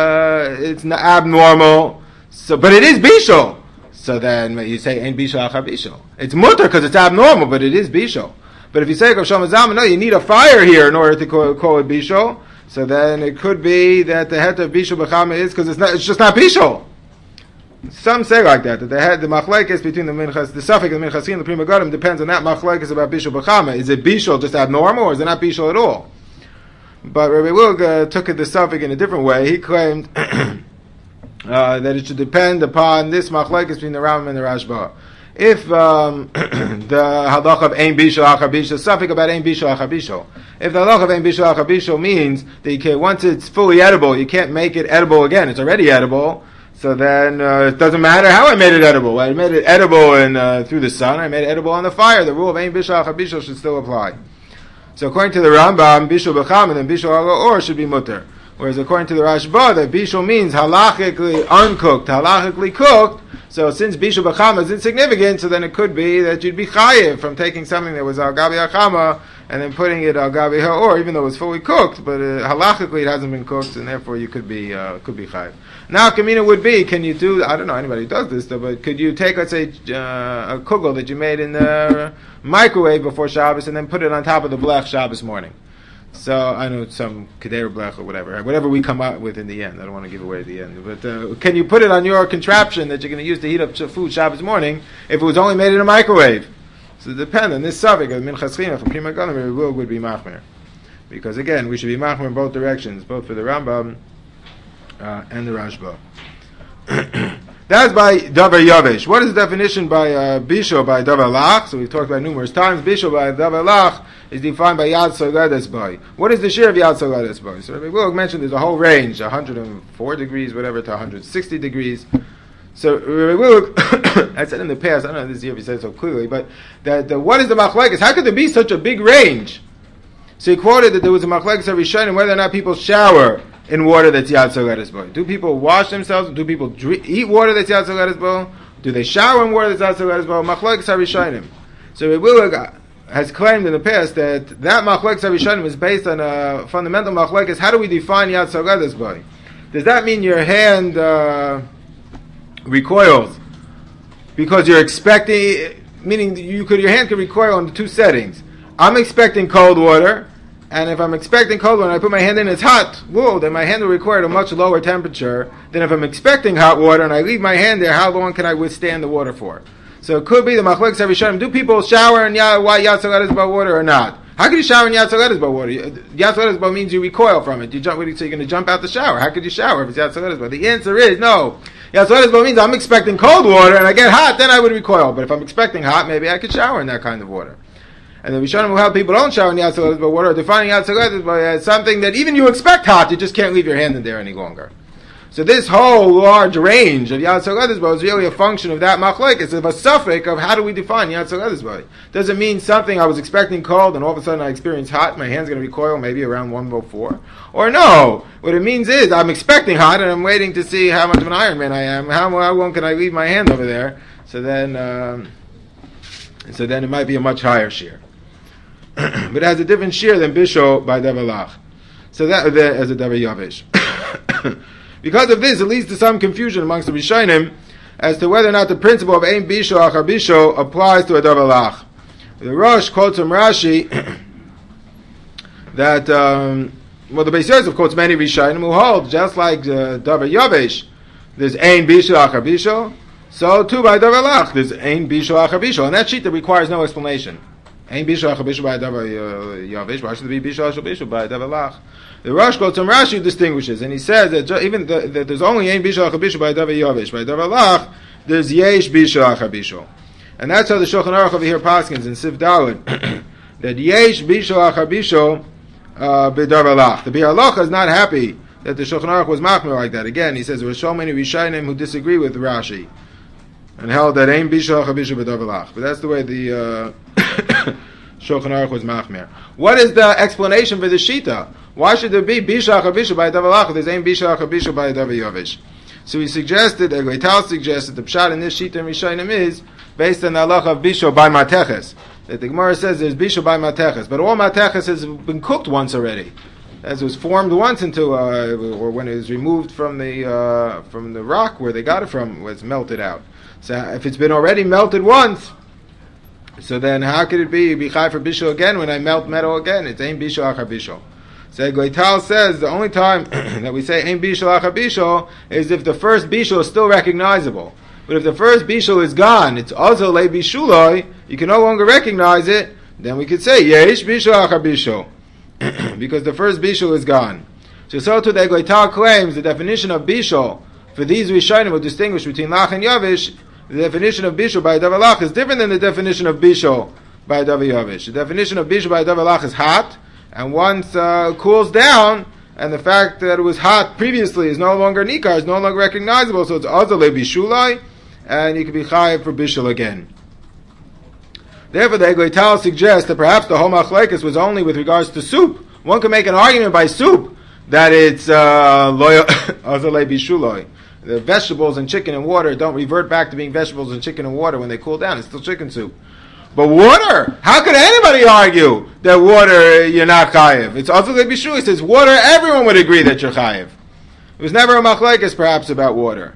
abnormal. So, but it is bishul. So then you say ein bishul achar bishul. It's mutter because it's abnormal, but it is bishul. But if you say no, you need a fire here in order to call it bishul. So then it could be that the heter of bishul b'chama is because it's just not bishul. Some say like that the machlekes between the minchas, the suffix of the minchas and the prima gadim depends on that machlekes about bishul b'chama. Is it bishul just abnormal, or is it not bishul at all? But Rabbi Wilg took the suffix in a different way. He claimed that it should depend upon this machlekes between the Rambam and the Rashba. If the halach of ein bishul achar bishul, suffix about ein bishul achar bishul. If the halach of ein bishul achar bishul means that you can't, once it's fully edible, you can't make it edible again. It's already edible. So then it doesn't matter how I made it edible. I made it edible through the sun. I made it edible on the fire. The rule of ein bishul achar bishul should still apply. So according to the Rambam, bishul b'chama and bishul or should be mutter. Whereas according to the Rashba, that bishul means halachically uncooked, halachically cooked. So since bishul b'chama is insignificant, so then it could be that you'd be chayiv from taking something that was al gabi achama and then putting it al gabi ha'or, even though it was fully cooked, but halachically it hasn't been cooked, and therefore you could be chayiv. Now, kamina would be, can you do, I don't know anybody who does this though, but could you take, let's say, a kugel that you made in the microwave before Shabbos and then put it on top of the blech Shabbos morning? So, I know some keder blech or whatever we come up with in the end. I don't want to give away the end. But can you put it on your contraption that you're going to use to heat up food Shabbos morning if it was only made in a microwave? So it depends on this suffix of minchas chinuch from prima gadim would be machmer. Because again, we should be machmer in both directions, both for the Rambam and the Rashba. That's by davar yavesh. What is the definition by bishul by davar lach? So we've talked about numerous times. Bishul by davar lach is defined by yad sogadas by. What is the share of yad sogadas by? So Rabbi Wilk mentioned there's a whole range, 104 degrees, whatever, to 160 degrees. So Rabbi Wilk, I said in the past, I don't know this year if he said it so clearly, but that what is the machlekes? How could there be such a big range? So he quoted that there was a machlekes of Rishonim whether or not people shower in water that's Yad Soledes Bo? Do people wash themselves? Do people eat water that's Yad Soledes Bo? Do they shower in water that's Yad Soledes Bo? Machlokes HaRishonim. So Reb Willig has claimed in the past that Machlokes HaRishonim is based on a fundamental machlokes. How do we define Yad Soledes Bo? Does that mean your hand recoils because you're expecting? Meaning your hand could recoil in two settings. I'm expecting cold water. And if I'm expecting cold water and I put my hand in, it's hot. Whoa, then my hand will require a much lower temperature than if I'm expecting hot water and I leave my hand there. How long can I withstand the water for? So it could be the machlokes HaRishonim. Do people shower in Yad Soledes Bo water or not? How could you shower in Yad Soledes Bo water? Yad Soledes Bo means you recoil from it. So you're going to jump out the shower. How could you shower if it's Yad Soledes Bo? The answer is no. Yad Soledes Bo means I'm expecting cold water and I get hot, then I would recoil. But if I'm expecting hot, maybe I could shower in that kind of water. And the Rishonim who help people don't shower in Yad Soledes Bo water are defining Yad Soledes Bo as something that even you expect hot, you just can't leave your hand in there any longer. So this whole large range of Yad Soledes Bo is really a function of that machlokes, of a suffix of how do we define Yad Soledes Bo. Does it mean something I was expecting cold and all of a sudden I experience hot, my hand's going to recoil maybe around 104? Or no, what it means is I'm expecting hot and I'm waiting to see how much of an Iron Man I am, how long can I leave my hand over there, so then it might be a much higher shear. But it has a different shear than Bisho by Devalach. So that as a Devar Yavish. Because of this, it leads to some confusion amongst the Rishonim as to whether or not the principle of Ein Bisho Achar Bisho applies to a Devalach. The Rosh quotes from Rashi that, the Beis Yosef quotes many Rishonim who hold, just like Devar Yavish, there's Ein Bisho Achar Bisho, so too by Devalach, there's Ein Bisho Achar Bisho. And that sheet that requires no explanation. Ein Bisho Achar Bisho by Devar Yavish. Why should it be Bisho Achar Bisho by Devalach? The Rosh quotes from Rashi distinguishes, and he says that even that there's only Ein Bisho Achar Bisho by Devar Yavish. By Devalach, there's Yesh Bisho Achar Bisho. And that's how the Shulchan Aruch over here paskins in Sif Daled, that Yesh Bisho Achar Bisho b'Devalach. The Biur Halacha is not happy that the Shulchan Aruch was machmir like that. Again, he says there were so many Rishonim who disagree with Rashi and held that Ein Bisho Achar Bisho b'Devalach. But that's the way the Shulchan Aruch was machmir. What is the explanation for the Shita? Why should there be Bisho Achar Bisho by Devalach if there's Ein Bisho Achar Bisho by Devar Yavish? So he suggested, Eglei Tal suggested, the pshat in this Shita and Rishonim is based on the halacha of Bisho by Mateches. That the Gemara says there's Bisho by Mateches, but all Mateches has been cooked once already. As it was formed once into, or when it was removed from the rock where they got it from, was melted out. So if it's been already melted once, so then how could it be chai for Bisho again when I melt metal again? It's Ein Bisho Achar Bisho. So Eglei Tal says the only time that we say Ein Bisho Achar Bisho is if the first Bisho is still recognizable. But if the first Bishul is gone, it's also Le Bishuloi, you can no longer recognize it, then we could say Yesh Bishul Achar Bishul. Because the first Bishul is gone. So too the Eglei Tal claims the definition of Bishul for these Rishonim who distinguish between Lach and Yavish, the definition of Bishul by Devalach is different than the definition of Bishul by Devar Yavish. The definition of Bishul by Devalach is hot, and once cools down, and the fact that it was hot previously is no longer nikar, is no longer recognizable, so it's Azale Bishulai, and you can be chayav for Bishul again. Therefore, the Eglei Tal suggests that perhaps the whole machlekes was only with regards to soup. One can make an argument by soup that it's Azale Bishulai. The vegetables and chicken and water don't revert back to being vegetables and chicken and water when they cool down. It's still chicken soup. But water, how could anybody argue that water you're not chayiv? It's also like Bishu. He says water, everyone would agree that you're chayiv. It was never a machlekes perhaps about water.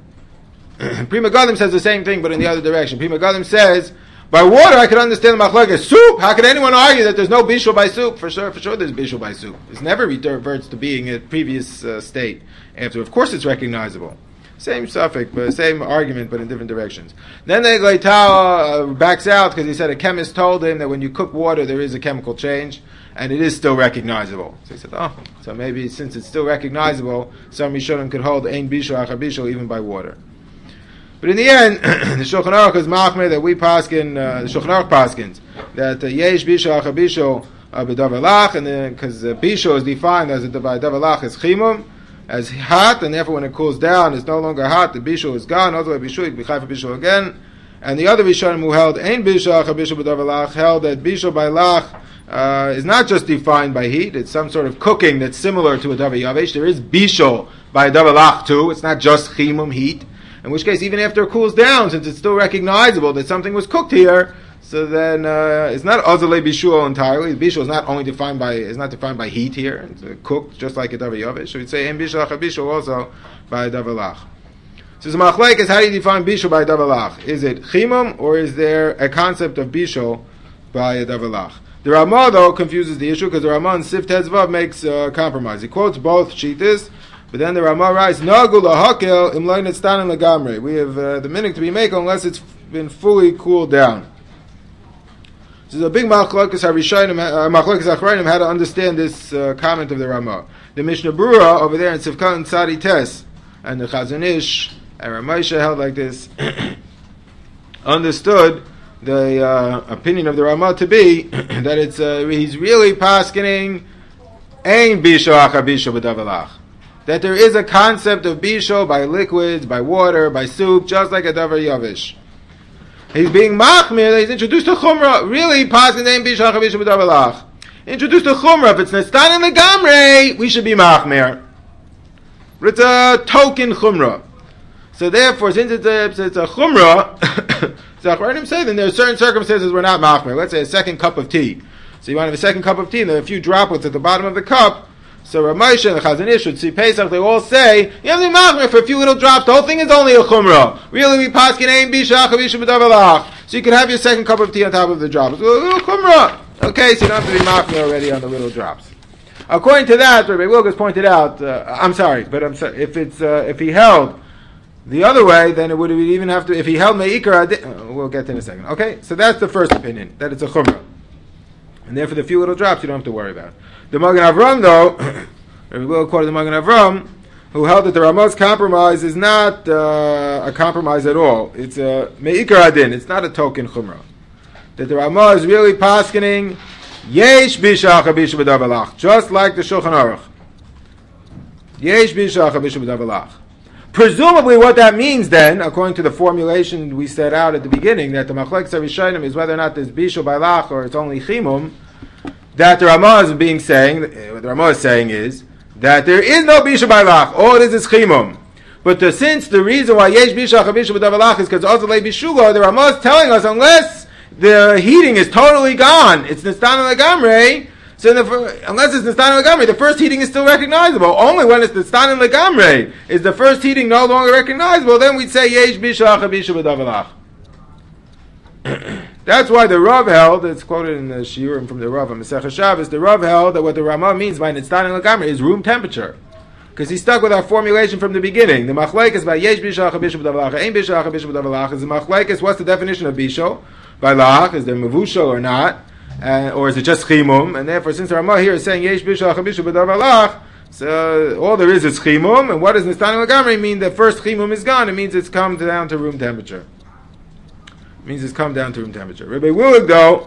Prima Gadim says the same thing, but in the other direction. Prima Gadim says, by water I could understand the machlekes. Soup, how could anyone argue that there's no bishul by soup? For sure there's bishul by soup. It never reverts to being a previous state. After, of course it's recognizable. Same suffix, but same argument, but in different directions. Then the Eglei Tal backs out because he said a chemist told him that when you cook water there is a chemical change, and it is still recognizable. So he said, so maybe since it's still recognizable, some Rishonim could hold Ein Bisho Achar Bisho even by water. But in the end, the Shulchan Aruch is machmir that we paskin, the Shulchan Aruch paskins, that Yesh Bisho Achar Bisho b'Davar Lach, and because Bisho is defined as by Davar Lach as chimum, as hot, and therefore when it cools down, it's no longer hot, the Bishul is gone, otherwise Bishul, you can be chai for Bishul again. And the other Rishonim who held Ein Bisho Achar Bisho b'Davar Lach held that Bishul by Lach is not just defined by heat. It's some sort of cooking that's similar to a davar yavesh. There is bishul by a davar lach too. It's not just chimum, heat. In which case, even after it cools down, since it's still recognizable that something was cooked here, so then it's not azalei bishul entirely. Bishul is not defined by heat here. It's cooked just like a davar yavesh. So we'd say en bishul bishul also by a davar lach. So the machlek is, how do you define bishul by a davar lach? Is it chimum or is there a concept of bishul by a davar lach? The Ramah though confuses the issue because the Ramah in Sif Tezvav makes a compromise. He quotes both shittas, but then the Ramah writes, "Nagu lahakel im lo nitztanim legamrei." We have the minhag to be made unless it's been fully cooled down. This is a big machlokes achrayim how to understand this comment of the Ramah. The Mishnah Berurah over there in Sivkat and Tzadi Tes, and the Chazon Ish and Ramosha held like this, understood the opinion of the Ramah to be that it's he's really paskening ein bisho acha bisho b'davar lach. That there is a concept of bisho by liquids, by water, by soup, just like a davar yavish. He's being machmir. He's introduced to chumrah. Really paskening ein bisho acha bisho b'davar lach. Introduced to chumrah. If it's nestan in the gamrei, we should be machmir. But it's a token chumrah. So therefore, since it's a chumrah, Zachariah say then there are certain circumstances we're not machmir. Let's say a second cup of tea. So you want to have a second cup of tea, and there are a few droplets at the bottom of the cup. So Rav Moshe and the Chazon Ish should see Pesach. They all say you have to be machmir for a few little drops. The whole thing is only a chumrah. Really, we paskin ein bishach avishu b'davar lach. So you can have your second cup of tea on top of the drops. A little chumrah. Okay, so you don't have to be machmir already on the little drops. According to that, Rabbi Wilgus pointed out. If he held the other way, then it would even have to, if he held me'ikar, we'll get to in a second. Okay, so that's the first opinion, that it's a chumrah. And therefore the few little drops you don't have to worry about. The Magen Avram though, we will quote the Magen Avram, who held that the Ramah's compromise is not a compromise at all. It's a me'ikar adin, it's not a token chumrah. That the Ramah is really paskening, yesh bishach abishu b'davar lach, just like the Shulchan Aruch. Yesh bishach abishu b'davar lach. Presumably what that means then, according to the formulation we set out at the beginning, that the machlekes harishonim is whether or not there's bishul by lach or it's only chimum, that the Ramah is what the Ramah is saying is that there is no bishul by lach, all it is chimum. But since the reason why yesh bishul bishul b'davar lach is because also bishula, the Ramah is telling us unless the heating is totally gone, it's nistan legamrei. So unless it's Nistan Legamrei, the first heating is still recognizable. Only when it's Nistan Legamrei is the first heating no longer recognizable, then we'd say Yesh Bishach Abisha B'davar lach. That's why the Rav held, it's quoted in the Shiurim from the Rav on Masechah Shabbos, the Rav held that what the Ramah means by Nistan Legamrei is room temperature. Because he stuck with our formulation from the beginning. The Machlekes by Yesh Bishach Abisha B'davar lach, Ein Bishach Abisha B'davar lach, is the Machlekes, what's the definition of Bisho? By lach, is there Mevushal or not? Or is it just chimum? And therefore, since the Ramah here is saying yesh bishach abishu b'davar lach, so all there is chimum. And what does nistan legamrei mean? The first chimum is gone. It means it's come down to room temperature. It means it's come down to room temperature. Rabbi Willig though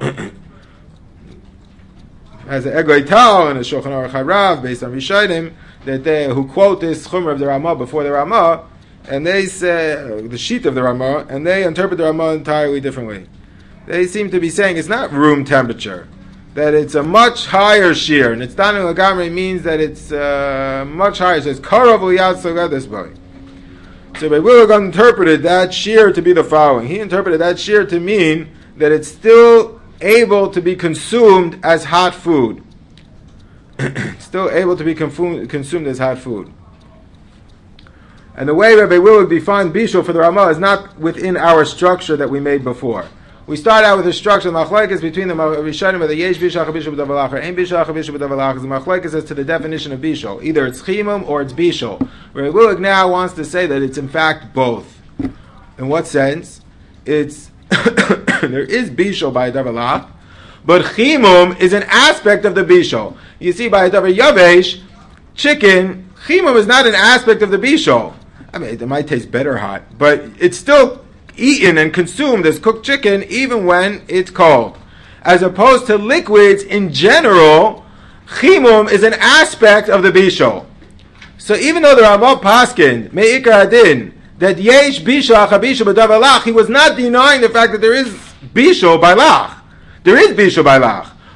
has an Eglei Tal and a Shulchan Aruch Harav based on Rishonim that they who quote this chumrah of the Ramah before the Ramah, and they say the sheet of the Ramah, and they interpret the Ramah entirely differently. They seem to be saying it's not room temperature, that it's a much higher shear, and it's Nistan Legamrei means that it's much higher. So it's Karav Liyad Sogadis Boy. So Rabbi Willig interpreted that shear to be the following. He interpreted that shear to mean that it's still able to be consumed as hot food. Still able to be consumed as hot food. And the way Rabbi Willig defined Bishul for the Ramah is not within our structure that we made before. We start out with the structure. The machlekes between the Rishonim of the Yesh Bishach Bishul B'davar lach or Ein Bishach Bishul B'davar lach is the machlekes as to the definition of Bishul. Either it's chimum or it's Bishul. Rabbi Willig now wants to say that it's in fact both. In what sense? It's there is Bishul by a davar lach, but chimum is an aspect of the Bishul. You see, by a davar yavesh, chicken, chimum is not an aspect of the Bishul. I mean, it might taste better hot, but it's still eaten and consumed as cooked chicken even when it's cold. As opposed to liquids in general, chimum is an aspect of the bishul. So even though the Ramah paskin, me'ikar adin, that yesh bishach habishul b'davar lach, he was not denying the fact that there is bishul by lach. There is bishul by lach.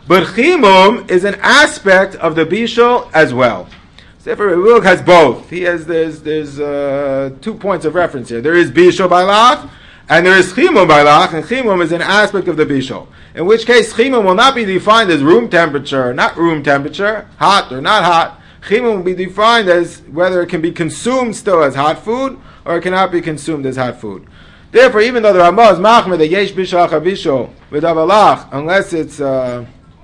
But chimum is an aspect of the bishul as well. Sefer Rebbe has both. There's 2 points of reference here. There is bishul by lach, and there is chimum by lach, and chimum is an aspect of the bishul. In which case, chimum will not be defined as room temperature, not room temperature, hot or not hot. Chimum will be defined as whether it can be consumed still as hot food, or it cannot be consumed as hot food. Therefore, even though the Ramah is machmer that yesh bishul chabishul without lach, unless it's that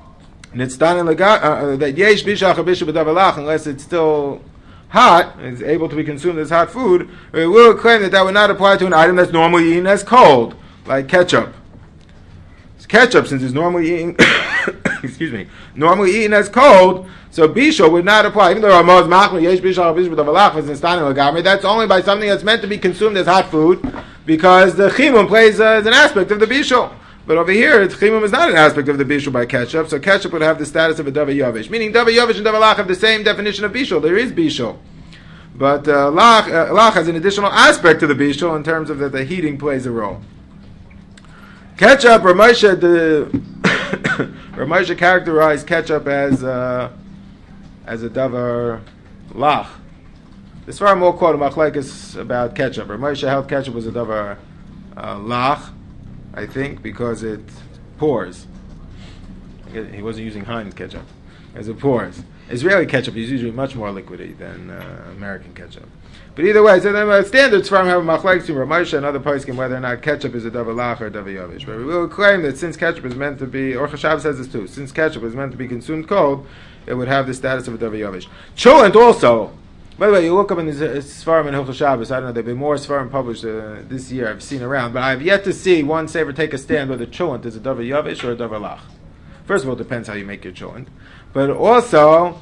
yesh bishul chabishul without lach, unless it's still hot, is able to be consumed as hot food, we will claim that would not apply to an item that's normally eaten as cold, like ketchup. Ketchup, since it's normally eaten, normally eaten as cold, so bishul would not apply. Even though Ramah is machmer yesh bishul chabishul without lach was in stanim legamri, that's only by something that's meant to be consumed as hot food, because the chimum plays as an aspect of the bishul. But over here, chimum is not an aspect of the bishul by ketchup, so ketchup would have the status of a davar yavish. Meaning davar yavish and davar lach have the same definition of bishul. There is bishul. But lach has an additional aspect to the bishul in terms of that the heating plays a role. Ketchup, Ramosha characterized ketchup as a davar lach. This far more quote machlekes about ketchup. Ramosha held ketchup was a davar lach, I think, because it pours. He wasn't using Heinz ketchup, as it pours. Israeli ketchup is usually much more liquidy than American ketchup. But either way, so the standards from have machlekes from Ramosha and other poskim whether or not ketchup is a davar lach or a davar yavish. But we will claim that since ketchup is meant to be, or Chashav says this too, since ketchup is meant to be consumed cold, it would have the status of a davar yavish. Cholent also. By the way, you look up in the Sfarim and Hilchot Shabbos. I don't know. There've been more Sfarim published this year. I've seen around, but I've yet to see one sefer take a stand whether cholent is a davar yavish or a davar lach. First of all, it depends how you make your cholent, but also,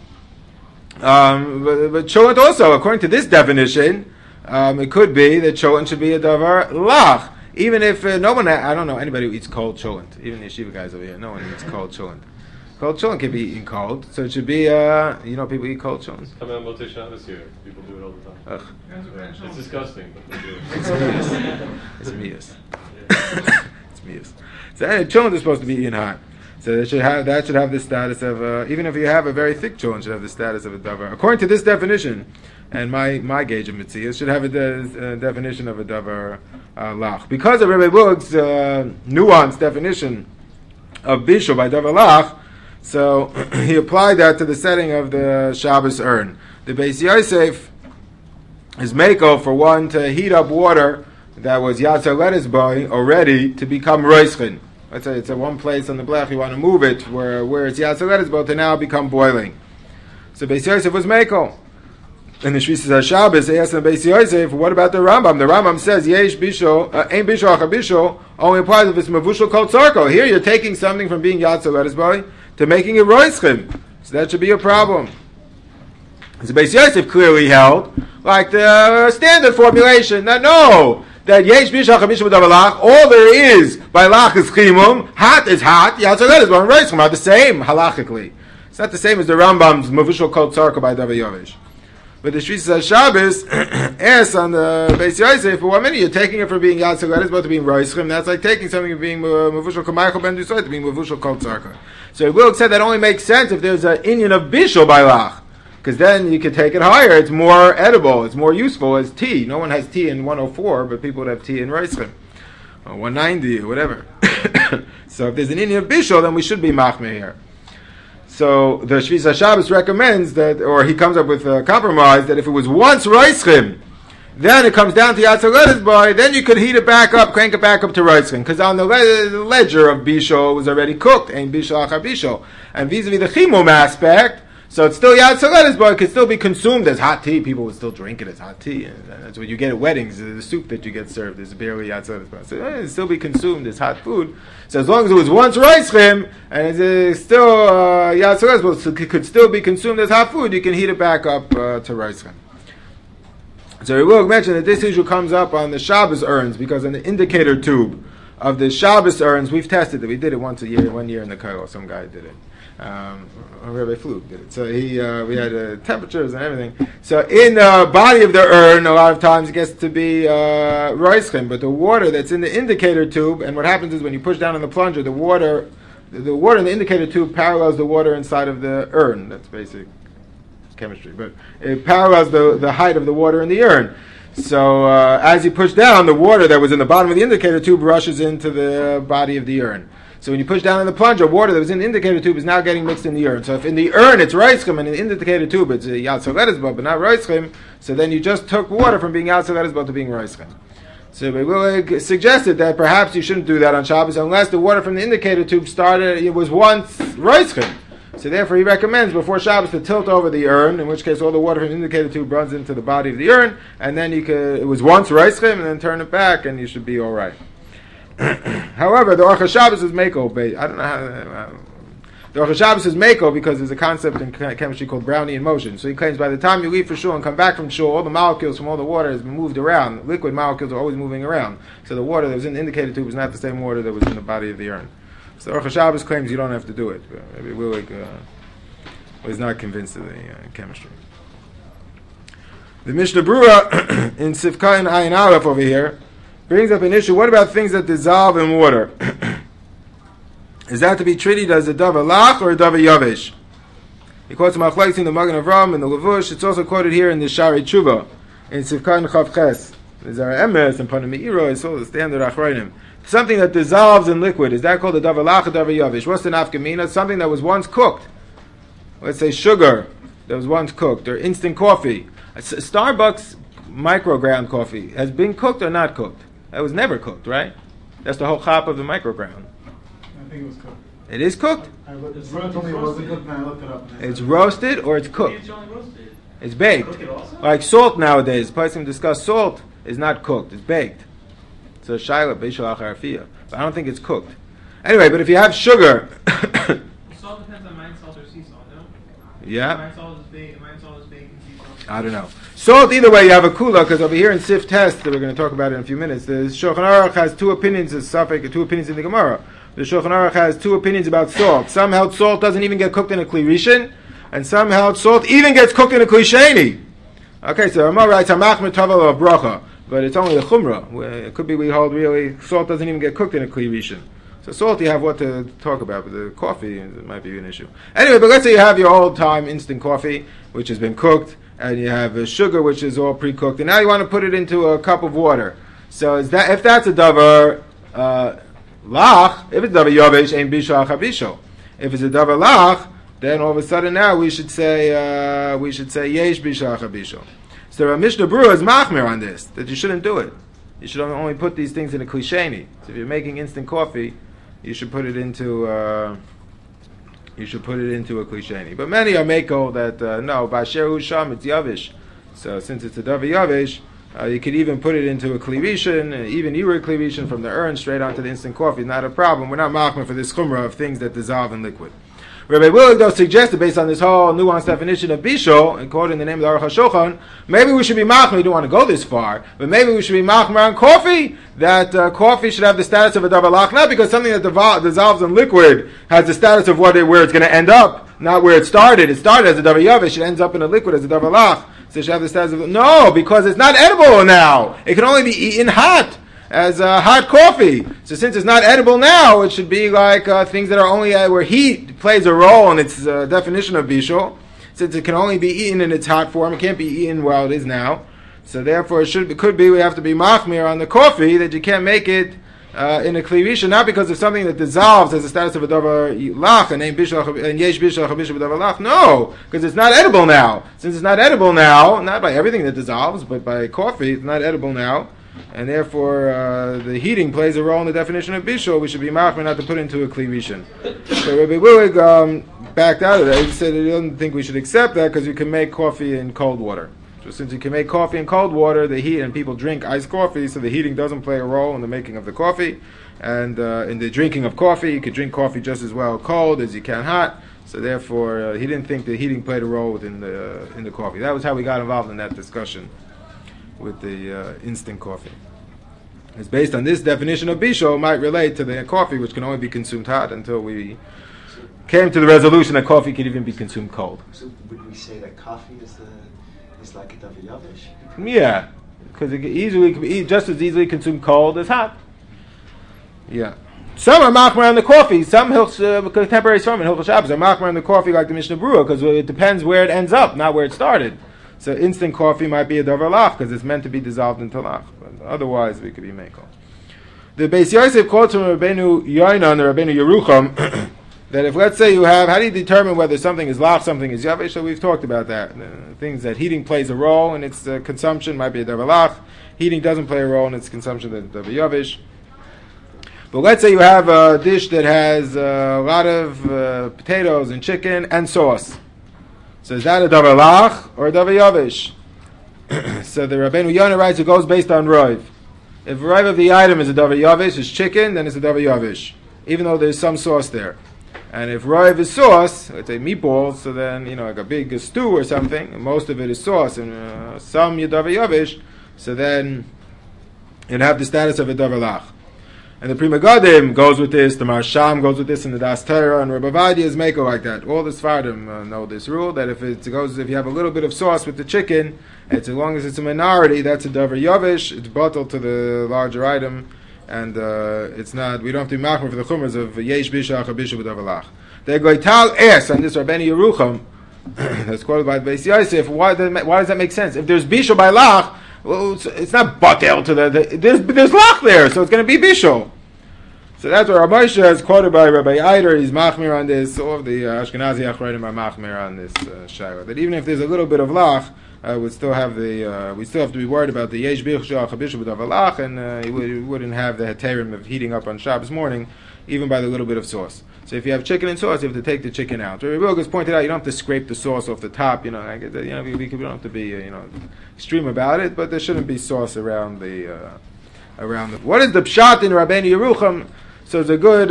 but cholent also, according to this definition, it could be that cholent should be a davar lach. Even if no one, I don't know anybody who eats cold cholent. Even the yeshiva guys over here, no one eats cold cholent. Cold cholent can be eaten cold, so it should be, people eat cold cholent. Coming on Motzei Shabbos here, people do it all the time. Yeah. It's disgusting, but they do it. It's mias. It's mias. So cholent is supposed to be eaten hot. So that should have the status of, even if you have a very thick cholent, it should have the status of a davar. According to this definition, and my gauge of mitzvah, it should have a definition of a davar lach. Because of Rebbe Wilk's nuanced definition of bishul by davar lach, so he applied that to the setting of the Shabbos urn. The Beis Yosef is meko for one to heat up water that was yatzer lettuce boy already to become roischin. Let's say it's at one place on the blech, you want to move it where it's yatzer lettuce boy to now become boiling. So Beis Yosef was meko. And the Shvisas Shabbos, they asked the Beis Yosef, what about the Rambam? The Rambam says, yesh bishul, ein bishul acha bishul, only applies if it's mavushal kol tzarko. Here you're taking something from being yatzer lettuce boy to making it roischim. So that should be a problem. So Beis Yosef clearly held, like the standard formulation, that yesh bishul acha bishul b'davar lach, all there is by lach is chimum, hot is hot, yatzer lettuce boy and roischim are the same, halachically. It's not the same as the Rambam's mavushal kol tzarko by davar yavish. But the Shvisas Shabbos asks on the Beis Yosef, for what many you're taking it from being yatzer lettuce boy to being roischim, that's like taking something from being mavushal kamayachal ben dusoy to being mavushal kol tzarko. So Will said that only makes sense if there's an inyan of bishul by lach, because then you could take it higher. It's more edible. It's more useful as tea. No one has tea in 104, but people would have tea in roischim, or 190 or whatever. So if there's an inyan of bishul, then we should be machmir here. So the Shvisas Shabbos recommends that, or he comes up with a compromise that if it was once roischim, then it comes down to yatzer lettuce boy, then you could heat it back up, crank it back up to roischim, because on the ledger of bishul it was already cooked, and bishul achar bishul, and vis-a-vis the chimum aspect, so it's still yatzer lettuce boy, it could still be consumed as hot tea. People would still drink it as hot tea, and that's what you get at weddings. The soup that you get served is barely yatzer lettuce boy, so it would still be consumed as hot food. So as long as it was once roischim and it's still yatzer lettuce boy, so it could still be consumed as hot food, you can heat it back up to roischim. So we will mention that this issue comes up on the Shabbos urns, because on the indicator tube of the Shabbos urns, we've tested it. We did it one year in the Kollel. Some guy did it. Rabbi Flug did it. So we had temperatures and everything. So in the body of the urn, a lot of times it gets to be roischim, but the water that's in the indicator tube, and what happens is when you push down on the plunger, the water the water in the indicator tube parallels the water inside of the urn. That's basic chemistry, but it parallels the height of the water in the urn. So as you push down, the water that was in the bottom of the indicator tube rushes into the body of the urn. So when you push down in the plunger, water that was in the indicator tube is now getting mixed in the urn. So if in the urn it's Reischem and in the indicator tube it's Yad Soledesba, but not Reischem, so then you just took water from being Yad Soledesba to being Reischem. So we will suggested that perhaps you shouldn't do that on Shabbos unless the water from the indicator tube it was once Reischem. So therefore he recommends before Shabbos to tilt over the urn, in which case all the water from the indicator tube runs into the body of the urn, and then it was once Reischem, and then turn it back, and you should be all right. However, the Orcha Shabbos is Mako. I don't know how. The Orcha Shabbos is Mako because there's a concept in chemistry called Brownian motion. So he claims by the time you leave for shul and come back from shul, all the molecules from all the water has been moved around. Liquid molecules are always moving around. So the water that was in the indicator tube is not the same water that was in the body of the urn. So the Orcha Shabbos claims you don't have to do it. Maybe Willig was not convinced of the chemistry. The Mishnah Brura in Sifka and Ayin Aleph over here brings up an issue. What about things that dissolve in water? Is that to be treated as a davar lach or a davar yavesh? He quotes Machlokes in the Magen Avram and the Levush. It's also quoted here in the Shari Tshuva in Sifkan Chav Ches. There's our Emes and Panim Meiro. It's all the standard Achrayim. Something that dissolves in liquid, is that called a davar lach or davar yavesh? What's the nafkamina? Something that was once cooked. Let's say sugar that was once cooked, or instant coffee. Starbucks microground coffee has been cooked or not cooked? That was never cooked, right? That's the whole chop of the microground. I think it was cooked. It is cooked? Someone told me it wasn't cooked, and I looked it up. It's roasted or it's cooked? It's only roasted. It's baked. Cook it also? Like salt nowadays. The person discuss salt is not cooked. It's baked. So shaila b'ishal acharafiyah. But I don't think it's cooked. Anyway, but if you have sugar... Salt depends on mine salt or sea salt, no? Yeah? Mine salt is baked and sea salt. I don't know. Salt, either way, you have a kula, because over here in Sif Test, that we're going to talk about in a few minutes, the Shulchan Aruch has two opinions, two opinions in the Gemara. The Shulchan Aruch has two opinions about salt. Some held salt doesn't even get cooked in a Kli Rishon, and some held salt even gets cooked in a Kli Sheni. Okay, so Ramah writes, Hamach metavel of bracha, but it's only a chumrah. It could be we hold really, salt doesn't even get cooked in a Kli Rishon. So salt you have what to talk about, but the coffee it might be an issue. Anyway, but let's say you have your old time instant coffee, which has been cooked, and you have sugar, which is all pre-cooked, and now you want to put it into a cup of water. So is that if that's a davar lach, if it's davar yavesh, ain't bishal chabisho. If it's a davar lach, then all of a sudden now we should say yesh bishal chabisho. So our Mishnah Brura is machmir on this, that you shouldn't do it. You should only put these things in a klisheni. So if you're making instant coffee, you should put it into a klisheni. But many are mako that no, b'asher sham it's yavish. So since it's a davar yavish, you could even put it into a kli rishon, even Yura kli rishon from the urn straight onto the instant coffee. Not a problem. We're not machmir for this chumrah of things that dissolve in liquid. Rabbi Willig though suggested, based on this whole nuanced definition of bishul, and quoting the name of the Aruch HaShulchan, maybe we should be machmir. We don't want to go this far, but maybe we should be machmir on coffee. That coffee should have the status of a davar lach, not because something that dissolves in liquid has the status of where it's going to end up, not where it started. It started as a davar yavish, it ends up in a liquid as a davar lach. So it should have the status of no, because it's not edible now. It can only be eaten hot, as hot coffee. So since it's not edible now, it should be like things that are only where heat plays a role in its definition of bishul. Since it can only be eaten in its hot form, it can't be eaten while it is now. So therefore, it could be we have to be machmir on the coffee that you can't make it in a kli rishon, not because of something that dissolves as the status of a davar lach and yesh bishul chabisha b'davar lach. No, because it's not edible now. Since it's not edible now, not by everything that dissolves, but by coffee, it's not edible now. And therefore, the heating plays a role in the definition of bishul. We should be machmir not to put into a kli rishon. So Rabbi Willig backed out of that. He said he doesn't think we should accept that because you can make coffee in cold water. So since you can make coffee in cold water, the heat, and people drink iced coffee, so the heating doesn't play a role in the making of the coffee. And in the drinking of coffee, you could drink coffee just as well cold as you can hot. So therefore, he didn't think the heating played a role in the coffee. That was how we got involved in that discussion with the instant coffee. It's based on this definition of bishul, might relate to the coffee, which can only be consumed hot, until we came to the resolution that coffee could even be consumed cold. So would we say that coffee is like a davar yavish? Yeah, because it can be just as easily consumed cold as hot. Yeah. Some are machmer on the coffee. Some contemporaries from Hilchos Shabbos are machmer on the coffee like the Mishnah Berurah, because it depends where it ends up, not where it started. So instant coffee might be a davar lach because it's meant to be dissolved into lach. But otherwise, we could be mekel. The Beis Yosef quotes from Rabbeinu Yoina and the Rabbeinu Yerucham that if, let's say, you have, how do you determine whether something is lach, something is yavish? So we've talked about that. Things that heating plays a role in its consumption might be a davar lach. Heating doesn't play a role in its consumption, that's davar yavish. But let's say you have a dish that has a lot of potatoes and chicken and sauce. So is that a davar lach or a davar yavish? So the Rabbeinu Yonah writes it goes based on roiv. If roiv of the item is a davar yavish, is chicken, then it's a davar yavish, even though there's some sauce there. And if roiv is sauce, let's say meatballs, so then, like a big stew or something, and most of it is sauce, and some davar yavish, so then it'd have the status of a davar lach. And the Pri Megadim goes with this, the Marsham goes with this, and the Das Torah, and Rebbe Vadia is maker like that. All the Sfardim know this rule, that if you have a little bit of sauce with the chicken, as long as it's a minority, that's a davar yavish, it's bottled to the larger item, and it's not, we don't have to be machmer for the chumras of yesh bisha achar bisha b'davar lach. The Goital asks on this Rabbeinu Yerucham, that's quoted by Beis Yosef, why does that make sense? If there's bisha by lach, well, it's not batel to there's lach there, so it's going to be bishul. So that's what Rabbi Moshe is quoted by Rabbi Eider. He's machmir on this. All of the Ashkenazi Achronim are machmir on this shayla. That even if there's a little bit of lach, we still have to be worried about the yesh bichshah chabishu b'davar lach, and you wouldn't have the heterim of heating up on Shabbos morning, even by the little bit of sauce. So if you have chicken and sauce, you have to take the chicken out. Rabbi Bilgis pointed out you don't have to scrape the sauce off the top. We don't have to be extreme about it, but there shouldn't be sauce around the. What is the pshat in Rabbeinu Yerucham? So it's a good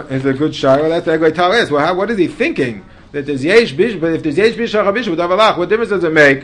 shayla. That's the Egoi Talis. Well, what is he thinking? That there's yesh bish, but if there's yesh bish ha'chabish b'davar lach, what difference does it make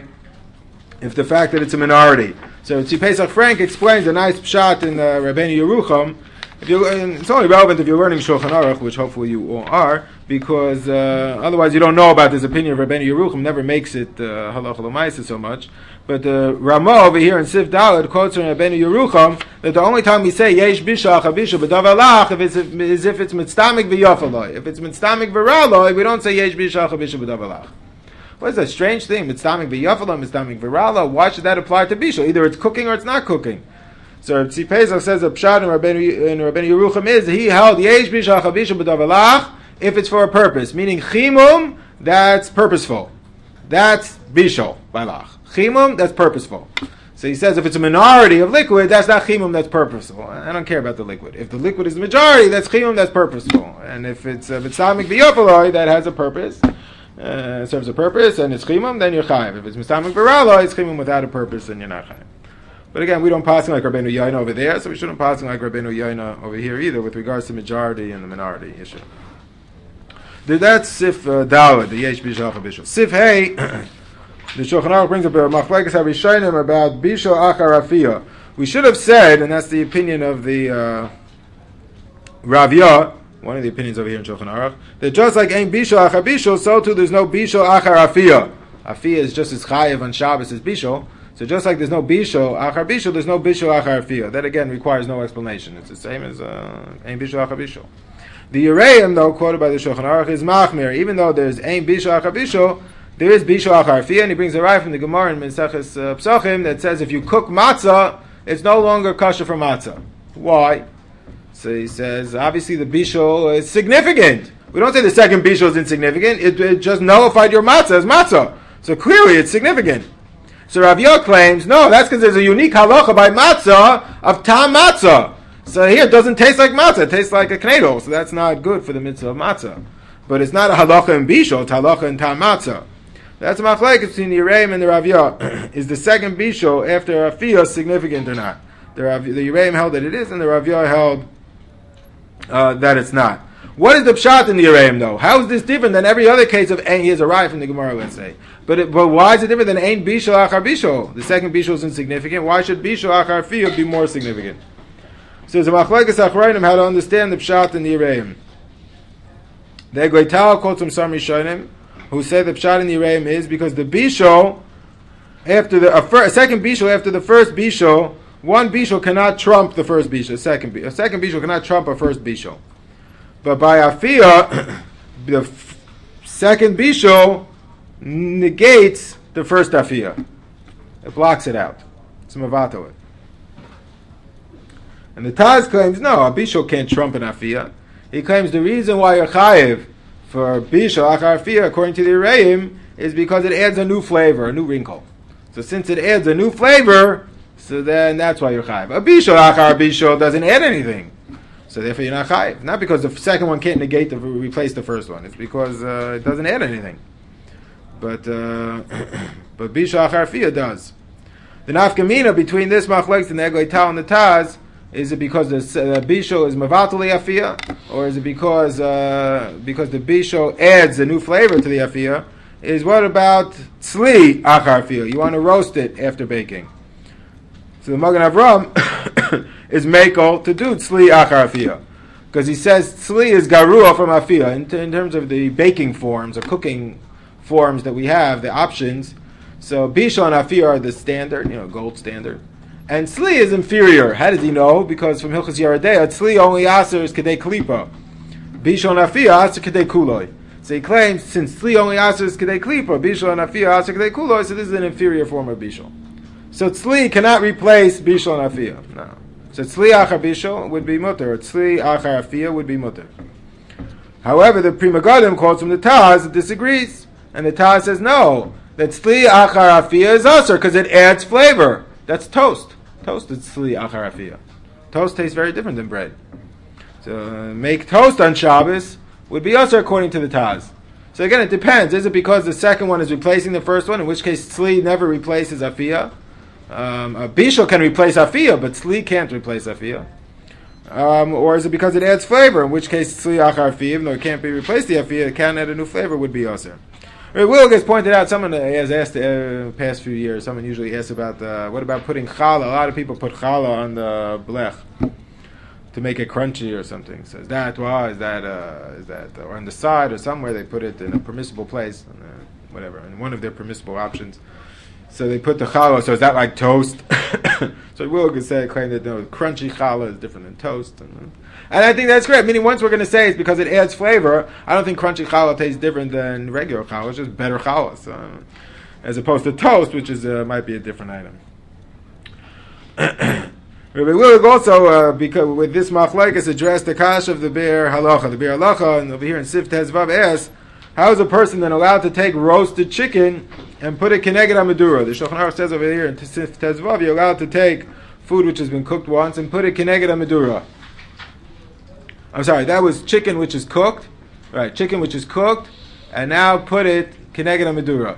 if the fact that it's a minority? So Tzvi Pesach Frank explains a nice pshat in Rabbeinu Yerucham. It's only relevant if you're learning Shulchan Aruch, which hopefully you all are, because otherwise you don't know about this opinion of Rabbeinu Yerucham. Never makes it halacha l'maisa so much. But the Ramah over here in Sif Daled quotes from Rabbeinu Yerucham that the only time we say yesh bisha chabisha b'davar lach is if it's mitztamik v'yafaloi. If it's mitztamik v'raloi, we don't say yesh bisha chabisha b'davar lach. What is that strange thing? Mitztamik v'yafaloi, mitztamik v'raloi. Why should that apply to bisha? Either it's cooking or it's not cooking. So Tzvi Pesach says a pshat in Rabbeinu Yerucham is he held yesh bisha chabisha b'davar lach if it's for a purpose, meaning chimum, that's purposeful. That's bishul by lach. Chimum, that's purposeful. So he says if it's a minority of liquid, that's not chimum, that's purposeful. I don't care about the liquid. If the liquid is the majority, that's chimum, that's purposeful. And if it's mitzamik v'yopaloi, that has a purpose, serves a purpose, and it's chimum, then you're chayiv. If it's mitzamik v'raloi, it's chimum without a purpose, then you're not chayiv. But again, we don't pass like Rabbeinu Yoina over there, so we shouldn't pass like Rabbeinu Yoina over here either with regards to majority and the minority issue. That's Sif Dawud, the Yesh Bishal Chabishal. Sif Hey, the Shulchan Aruch brings up a machlekes harishonim about Bishal Achar Afiyah. We should have said, and that's the opinion of the Ravya, one of the opinions over here in Shulchan Aruch, that just like Ein Bishal Achar Bishal, so too there's no Bishal Achar Afiyah. Afiyah is just as chayiv on Shabbos as Bishal. So just like there's no Bishal Achar Bishal, there's no Bishal Achar Afiyah. That again requires no explanation. It's the same as Ein Bishal Achar Bishal. The Yereim, though, quoted by the Shulchan Aruch, is Machmir. Even though there's Ein Bishal Achar Bishal, there is Bishal Achar Afiyah, and he brings a raya from the Gemara in Menseches Psachim that says if you cook matzah, it's no longer kosher for matzah. Why? So he says, obviously the Bishal is significant. We don't say the second Bishal is insignificant. It just nullified your matzah as matzah. So clearly it's significant. So Rav Yah claims, no, that's because there's a unique halacha by matzah of tam matzah. So here it doesn't taste like matzah, it tastes like a knedel, so that's not good for the mitzvah of matzah. But it's not a halacha in bishul, it's halacha in tam matzah. That's a machlekes between the Yereim and the Rav Yah. Is the second bishul after afiyah significant or not? The Yereim held that it is, and the Rav Yah held that it's not. What is the pshat in the Yereim though? How is this different than every other case of ein? Here's a raya from the Gemara, let's say. But why is it different than ein bishul achar bishul? The second bishul is insignificant. Why should bishul achar afiyah be more significant? So there's a machlekes achronim how to understand the pshat in the Yereim. The Goital quotes some Rishonim who say the pshat in the Yereim is because the bishul after a second bishul after the first bishul one bishul cannot trump the first bishul, a second bishul cannot trump a first bishul. But by afiyah, the second bishul negates the first afiyah. It blocks it out. It's mavato it. And the Taz claims, no, a bishul can't trump an afiyah. He claims the reason why you're chayiv for bishul achar afiyah, according to the Reim, is because it adds a new flavor, a new wrinkle. So since it adds a new flavor, so then that's why you're chayiv. A bishul achar bishul doesn't add anything, so therefore you're not chayiv. Not because the second one can't replace the first one. It's because it doesn't add anything. But bishul achar afiyah does. The nafkamina between this machlokes and the Eglei Tal and the Taz, is it because the bishul is mavatali afiyah, or is it because the bishul adds a new flavor to the afiyah? Is what about tzli achar afiyah? You want to roast it after baking. So the Magen Avram is mekel to do tzli achar afiyah, because he says tzli is garua from afiyah in terms of the baking forms or cooking forms that we have, the options. So bishul and afiyah are the standard, gold standard. And tzli is inferior. How does he know? Because from Hilchos Yeridea, tzli only aser is kedei klipa. Bishul and afiyah aser kedei kuloi. So he claims, since tzli only aser is kedei klipa, bishul and afiyah aser kedei kuloi, so this is an inferior form of bishul. So tzli cannot replace bishul and afiyah. No. So tzli achar bishul would be mutter. Tzli achar afiyah would be mutter. However, the Pri Megadim quotes from the Taz disagrees. And the Taz says, no, that tzli achar afiyah is aser because it adds flavor. That's toast. Toast is tzli achar afiyah. Toast tastes very different than bread. So make toast on Shabbos would be also according to the Taz. So again, it depends. Is it because the second one is replacing the first one, in which case tzli never replaces afiyah? A bishul can replace afiyah, but tzli can't replace afiyah. Or is it because it adds flavor, in which case tzli achar afiyah, even though it can't be replaced the afiyah, it can add a new flavor, would be also. Will gets pointed out, someone has asked the past few years, someone usually asks about what about putting challah? A lot of people put challah on the blech to make it crunchy or something. So is that or on the side or somewhere they put it in a permissible place, whatever, in one of their permissible options. So they put the challah, so is that like toast? So Will could claim that no, crunchy challah is different than toast. And I think that's great. Meaning, once we're going to say it's because it adds flavor, I don't think crunchy challah tastes different than regular challah. It's just better challah, so, as opposed to toast, which is might be a different item. Rabbi Willig also, because with this machlokes, addressed the kash of the Be'er Halacha. The Be'er Halacha, and over here in Sif Tezvav asks, how is a person then allowed to take roasted chicken and put it keneged Amadura? The Shulchan Aruch says over here in Sif Tezvav, you're allowed to take food which has been cooked once and put it keneged Amadura. I'm sorry, that was chicken which is cooked. Right, chicken which is cooked, and now put it keneged Amadura.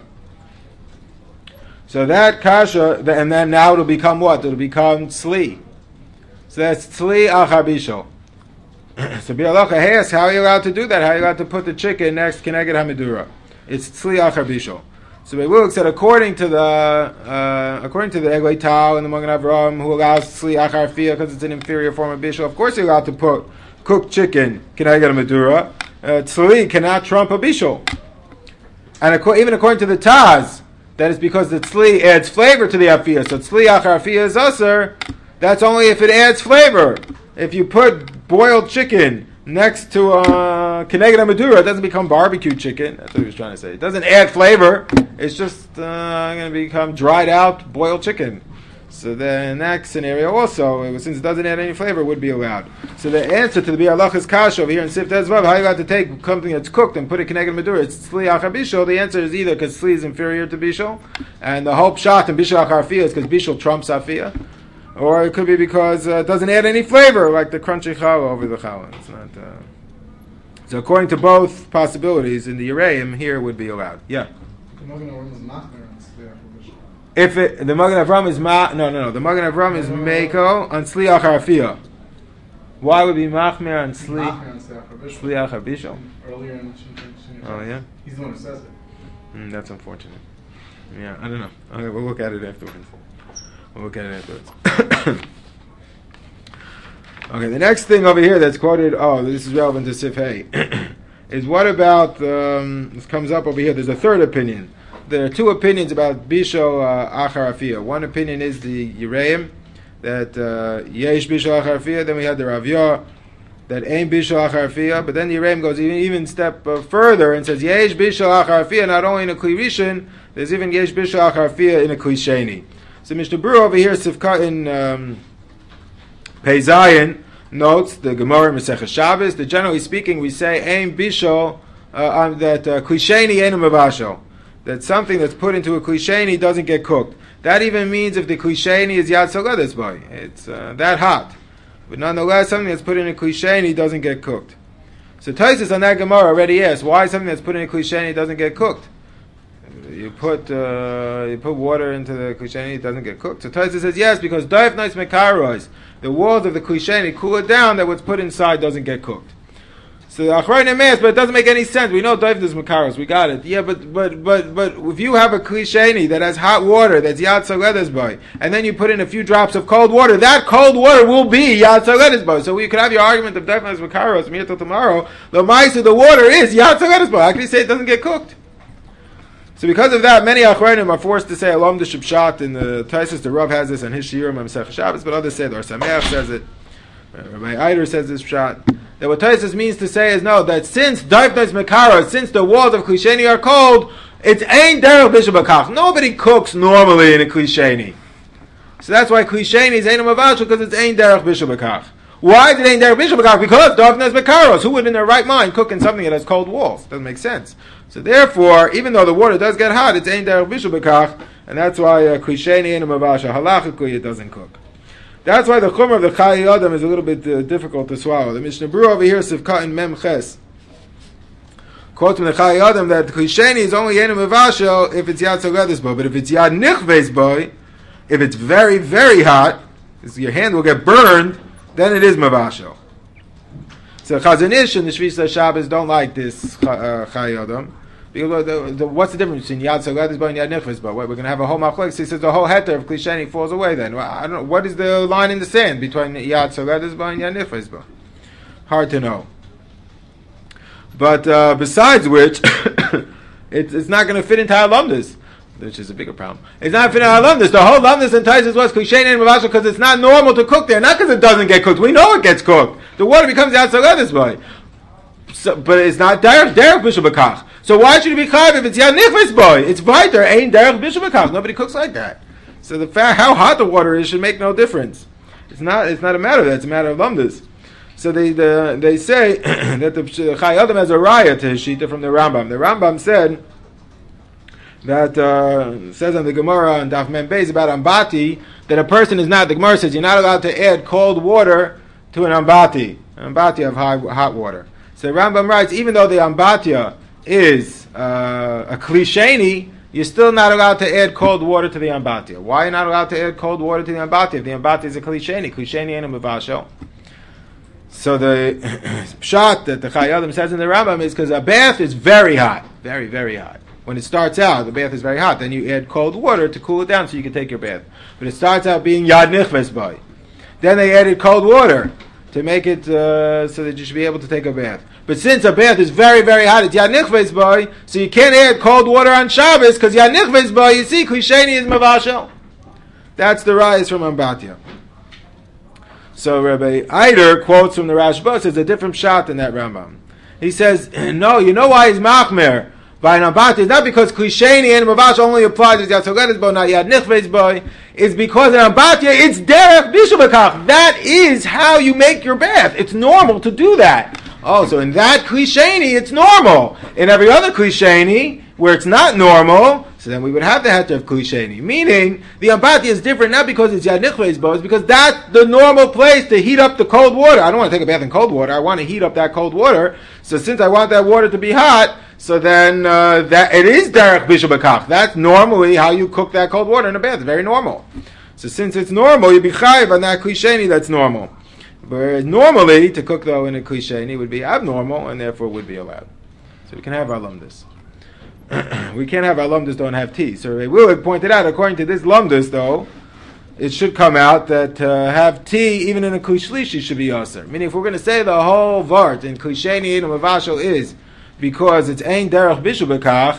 So that kasha, and then now it'll become what? It'll become tzli. So that's tzli achar bishul. So Bi'alacha asks, how are you allowed to do that? How are you allowed to put the chicken next keneged Hamidura? It's tzli achar bishul. So Be'iluk said, according to the Eglei Tal and the Magen Avram, who allows tzli achar afiyah because it's an inferior form of bishul, of course you're allowed to put cooked chicken keneged Hamidura. Tzli cannot trump a bishul. And even according to the Taz, that is because the tzli adds flavor to the afiyah. So tzli achar afiyah is aser. That's only if it adds flavor. If you put boiled chicken next to keneged Madura, it doesn't become barbecue chicken. That's what he was trying to say. It doesn't add flavor. It's just going to become dried out boiled chicken. So then in that scenario also, since it doesn't add any flavor, it would be allowed. So the answer to the Bi'alacha's kasha over here in Sif Tezvav, how are you allowed to take something that's cooked and put it keneged Madura? It's tzli achar bishul. The answer is either because tzli is inferior to bishul, and the hope shot in bishul achar afiyah is because bishul trumps afiyah. Or it could be because it doesn't add any flavor, like the crunchy challah over the challah. It's not. So according to both possibilities, in the Yereim, here would be allowed. Yeah. The Magen Avram is machmer on tzli achar bishul. If the Magen Avram is no. The Magen Avram is meiko on tzli achar afiyah. Why would be machmer on tzli? Machmer on tzli achar bishul. Tzli achar bishul. Earlier in Shin. Oh yeah. He's the one who says it. That's unfortunate. Yeah, I don't know. Okay, we'll look at it afterwards. Okay, the next thing over here that's quoted, this is relevant to Sif Hay, is what about, this comes up over here, there's a third opinion. There are two opinions about Bishul achar afiyah. One opinion is the Yereim, that yesh bishul acharfiyah. Then we had the Ravya that ain bishul acharfiyah. But then the Yereim goes even step further and says yesh bishul acharfiyah. Not only in a kli rishon, there's even yesh bishul acharfiyah in a kli sheni. So Mishnah Berurah over here Sivka in Pei Zayin notes the Gemara Masechah Shabbos that generally speaking we say ain bishul that kli sheni ain mavashel. That something that's put into a kli sheni doesn't get cooked. That even means if the kli sheni is yad sogadas boy, it's that hot. But nonetheless, something that's put in a kli sheni doesn't get cooked. So Taisus on that Gemara already asked, why something that's put in a kli sheni doesn't get cooked? You put water into the kli sheni, it doesn't get cooked. So Taisus says yes, because daif nice mekaros, the walls of the kli sheni cool it down, that what's put inside doesn't get cooked. So the Achrayim asked, but it doesn't make any sense. We know daif is mekaros, we got it. Yeah, but if you have a kli sheni that has hot water, that's yad sogadas boy, and then you put in a few drops of cold water, that cold water will be yad sogadas boy. So we could have your argument of daif is mekaros from here till tomorrow. The ma'isa, the water is yad sogadas boy. How can you say it doesn't get cooked? So because of that, many Achrayim are forced to say alom the shibshat. In the Taisus, the Rav has this on his shiurim on Masechah Shabbos, but others say it. Or Sameach says it. Rabbi Eider says this shot. That what Taisus means to say is no, that since daifnos mekaros, since the walls of kli sheni are cold, it's ain derech bishul b'kach. Nobody cooks normally in a kli sheni. So that's why kli sheni is ain mavashel, because it's ain derech bishul b'kach. Why is it ain derech bishul b'kach? Because daifnos mekaros. Who would in their right mind cook in something that has cold walls? Doesn't make sense. So therefore, even though the water does get hot, it's ain derech bishul b'kach, and that's why kli sheni ain mavashel. Halachically, it doesn't cook. That's why the chumrah of the Chai Adam is a little bit difficult to swallow. The Mishnah Berurah over here, Sivka in Mem Ches, quotes from the Chai Adam that kli sheni is only Yenim Mevashel if it's Yad Sogadas boy, but if it's Yad Nichves boy, if it's very, very hot, your hand will get burned, then it is Mevashel. So Chazon Ish and the Shvisa Shabbos don't like this Chai Adam. Because what's the difference between Yad Sogadas boy and Yad Nichves boy? We're going to have a whole machlokes. He says the whole heter of kli sheni falls away then. Well, I don't know. What is the line in the sand between Yad Sogadas boy and Yad Nichves boy? Hard to know. But besides which, it's not going to fit into our lumdus, which is a bigger problem. It's not fitting our lumdus. The whole lumdus entices was kli sheni and mavashel because it's not normal to cook there. Not because it doesn't get cooked. We know it gets cooked. The water becomes Yad Sogadas boy. So, but it's not derech bishul b'kach. So why should it be chayav if it's yad nichves boy? It's weiter ain't derech bishul b'kach. Nobody cooks like that. So the fact how hot the water is should make no difference. It's not a matter of that. It's a matter of lumdus. So they say that the Chai Adam has a raya to his shita from the Rambam. The Rambam said that says on the Gemara on Daf Mem Beis about ambati that a person is not. The Gemara says you're not allowed to add cold water to an ambati of hot water. So the Rambam writes, even though the ambatya is a kli sheni, you're still not allowed to add cold water to the ambatya. Why are you not allowed to add cold water to the ambatya if the ambatya is a kli sheni ain't a mevashel? So the pshat that the Chai Adam says in the Rambam is because a bath is very hot, very, very hot. When it starts out, the bath is very hot. Then you add cold water to cool it down so you can take your bath. But it starts out being yad nichves boy. Then they added cold water to make it so that you should be able to take a bath. But since a bath is very, very hot, it's Yad Nichves boy, so you can't add cold water on Shabbos, because Yad Nichves boy, you see, kli sheni is mavashel. That's the rise from Ambatya. So Rabbi Eider quotes from the Rashba, says a different shot in that Rambam. He says, no, you know why he's machmer by an Ambatya? It's not because kli sheni and mavashel only applies to Yad Sogadas boy, not Yad Nichves boy. It's because in Ambatya, it's derech bishul b'kach. That is how you make your bath. It's normal to do that. Oh, so in that kli sheni, it's normal. In every other kli sheni, where it's not normal, so then we would have the heter of kli sheni. Meaning, the ambatya is different not because it's yad nichves bo, it's because that's the normal place to heat up the cold water. I don't want to take a bath in cold water. I want to heat up that cold water. So since I want that water to be hot, so then that it is derech bishul b'kach. That's normally how you cook that cold water in a bath. It's very normal. So since it's normal, you be chayiv on that kli sheni that's normal. Whereas normally, to cook though in a kli sheni would be abnormal and therefore would be allowed. So we can have our lumdus. We can't have our lumdus don't have tea. So Ray Willard pointed out, according to this lumdus though, it should come out that have tea even in a kli shlishi should be aser. Meaning if we're going to say the whole vart in kli sheni and mavashel is because it's ein derech bishul b'kach,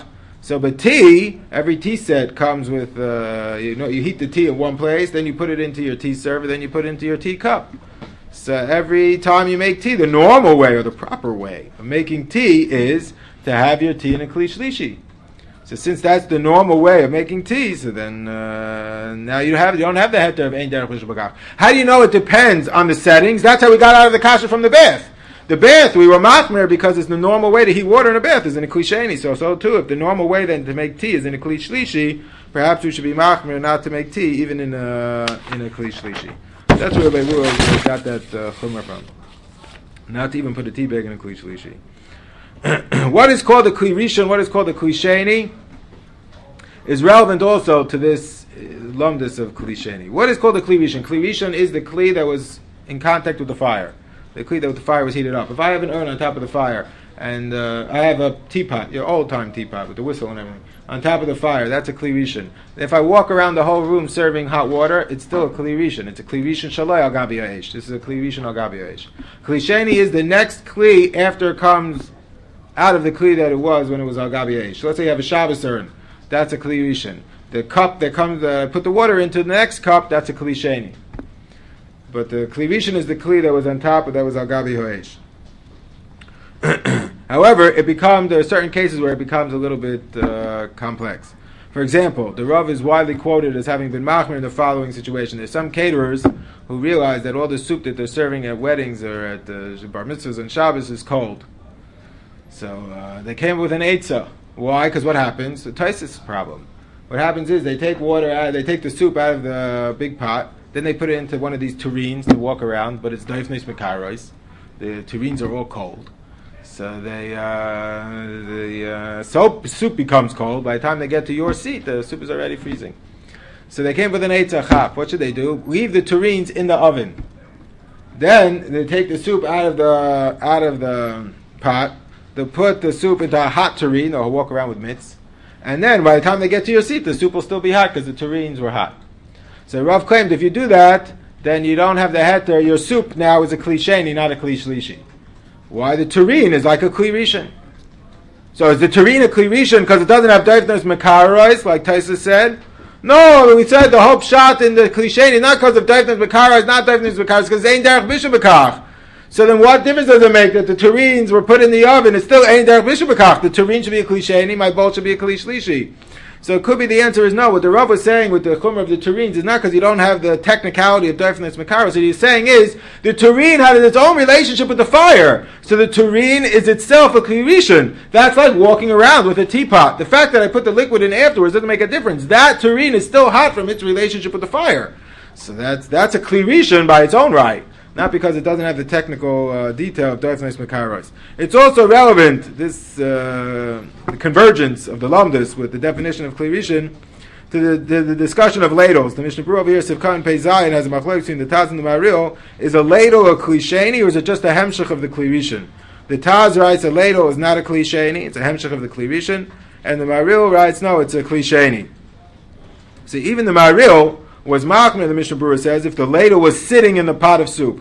So, but tea, every tea set comes with, you heat the tea in one place, then you put it into your tea server, then you put it into your tea cup. So every time you make tea, the normal way or the proper way of making tea is to have your tea in a kli shlishi. So since that's the normal way of making tea, so then now you don't have the heter of ein derech b'shul b'kach. How do you know it depends on the settings? That's how we got out of the kasha from the bath. The bath, we were machmer because it's the normal way to heat water in a bath is in a kli sheni. So too, if the normal way then to make tea is in a kli shlishi, perhaps we should be machmer not to make tea even in a kli shlishi. That's where we got that chumrah from. Not to even put a tea bag in a kli shlishi. What is called a kli rishon, what is called a kli sheni, is relevant also to this lumdus of kli sheni. What is called a kli rishon? Kli rishon is the kli that was in contact with the fire. The kli that the fire was heated up. If I have an urn on top of the fire, and I have a teapot, your old-time teapot with the whistle and everything, on top of the fire, that's a kli rishon. If I walk around the whole room serving hot water, it's still a kli rishon. It's a kli rishon shaloi al gabi ha'esh. This is a kli rishon al gabi ha'esh. Kli sheni is the next kli after it comes out of the kli that it was when it was al gabi ha'esh. So let's say you have a Shabbos urn. That's a kli rishon. The cup that comes, put the water into the next cup, that's a kli sheni. But the kli rishon is the kli that was on top, that was al gabi ha'esh. However, there are certain cases where it becomes a little bit complex. For example, the Rav is widely quoted as having been machmer in the following situation. There's some caterers who realize that all the soup that they're serving at weddings or at bar mitzvahs and Shabbos is cold. So they came up with an eitzah. Why? Because what happens? The taisis problem. What happens is they take the soup out of the big pot, then they put it into one of these tureens to walk around, but it's daifnes mekaros. The tureens are all cold. So the soup becomes cold. By the time they get to your seat, the soup is already freezing. So they came with an eitzah chaf. What should they do? Leave the tureens in the oven. Then they take the soup out of the pot. They put the soup into a hot tureen, or walk around with mitts. And then by the time they get to your seat, the soup will still be hot because the tureens were hot. So Rav claimed if you do that, then you don't have the heter. Your soup now is a kli sheni, not a kli shlishi. Why? The tureen is like a kli rishon. So is the tureen a kli rishon because it doesn't have daifnos mekaros, like Taisa said? No, we said the hope shot in the kli sheni not because of daifnos mekaros, not daifnos mekaros, because they ain't derech bishul b'kach. So then what difference does it make that the tureens were put in the oven? It's still ain't derech bishul b'kach. The tureen should be a kli sheni, my bowl should be a kli shlishi. So it could be the answer is no. What the Rav was saying with the chumrah of the tureens is not because you don't have the technicality of daifnos mekaros. What he's saying is the tureen had its own relationship with the fire. So the tureen is itself a kli rishon. That's like walking around with a teapot. The fact that I put the liquid in afterwards doesn't make a difference. That tureen is still hot from its relationship with the fire. So that's a kli rishon by its own right. Not because it doesn't have the technical detail of daifnos mekaros. It's also relevant, this the convergence of the lamdas with the definition of kli rishon, to the discussion of ladles. The Mishnah Berurah over here, Sivkan Pei Zayin, has a machlok between the Taz and the Maril. Is a ladle a kli sheni, or is it just a hemshech of the kli rishon? The Taz writes a ladle is not a kli sheni, it's a hemshech of the kli rishon, and the Maril writes no, it's a kli sheni. See, even the Maril was machmer, the Mishnah Berurah says, if the ladle was sitting in the pot of soup.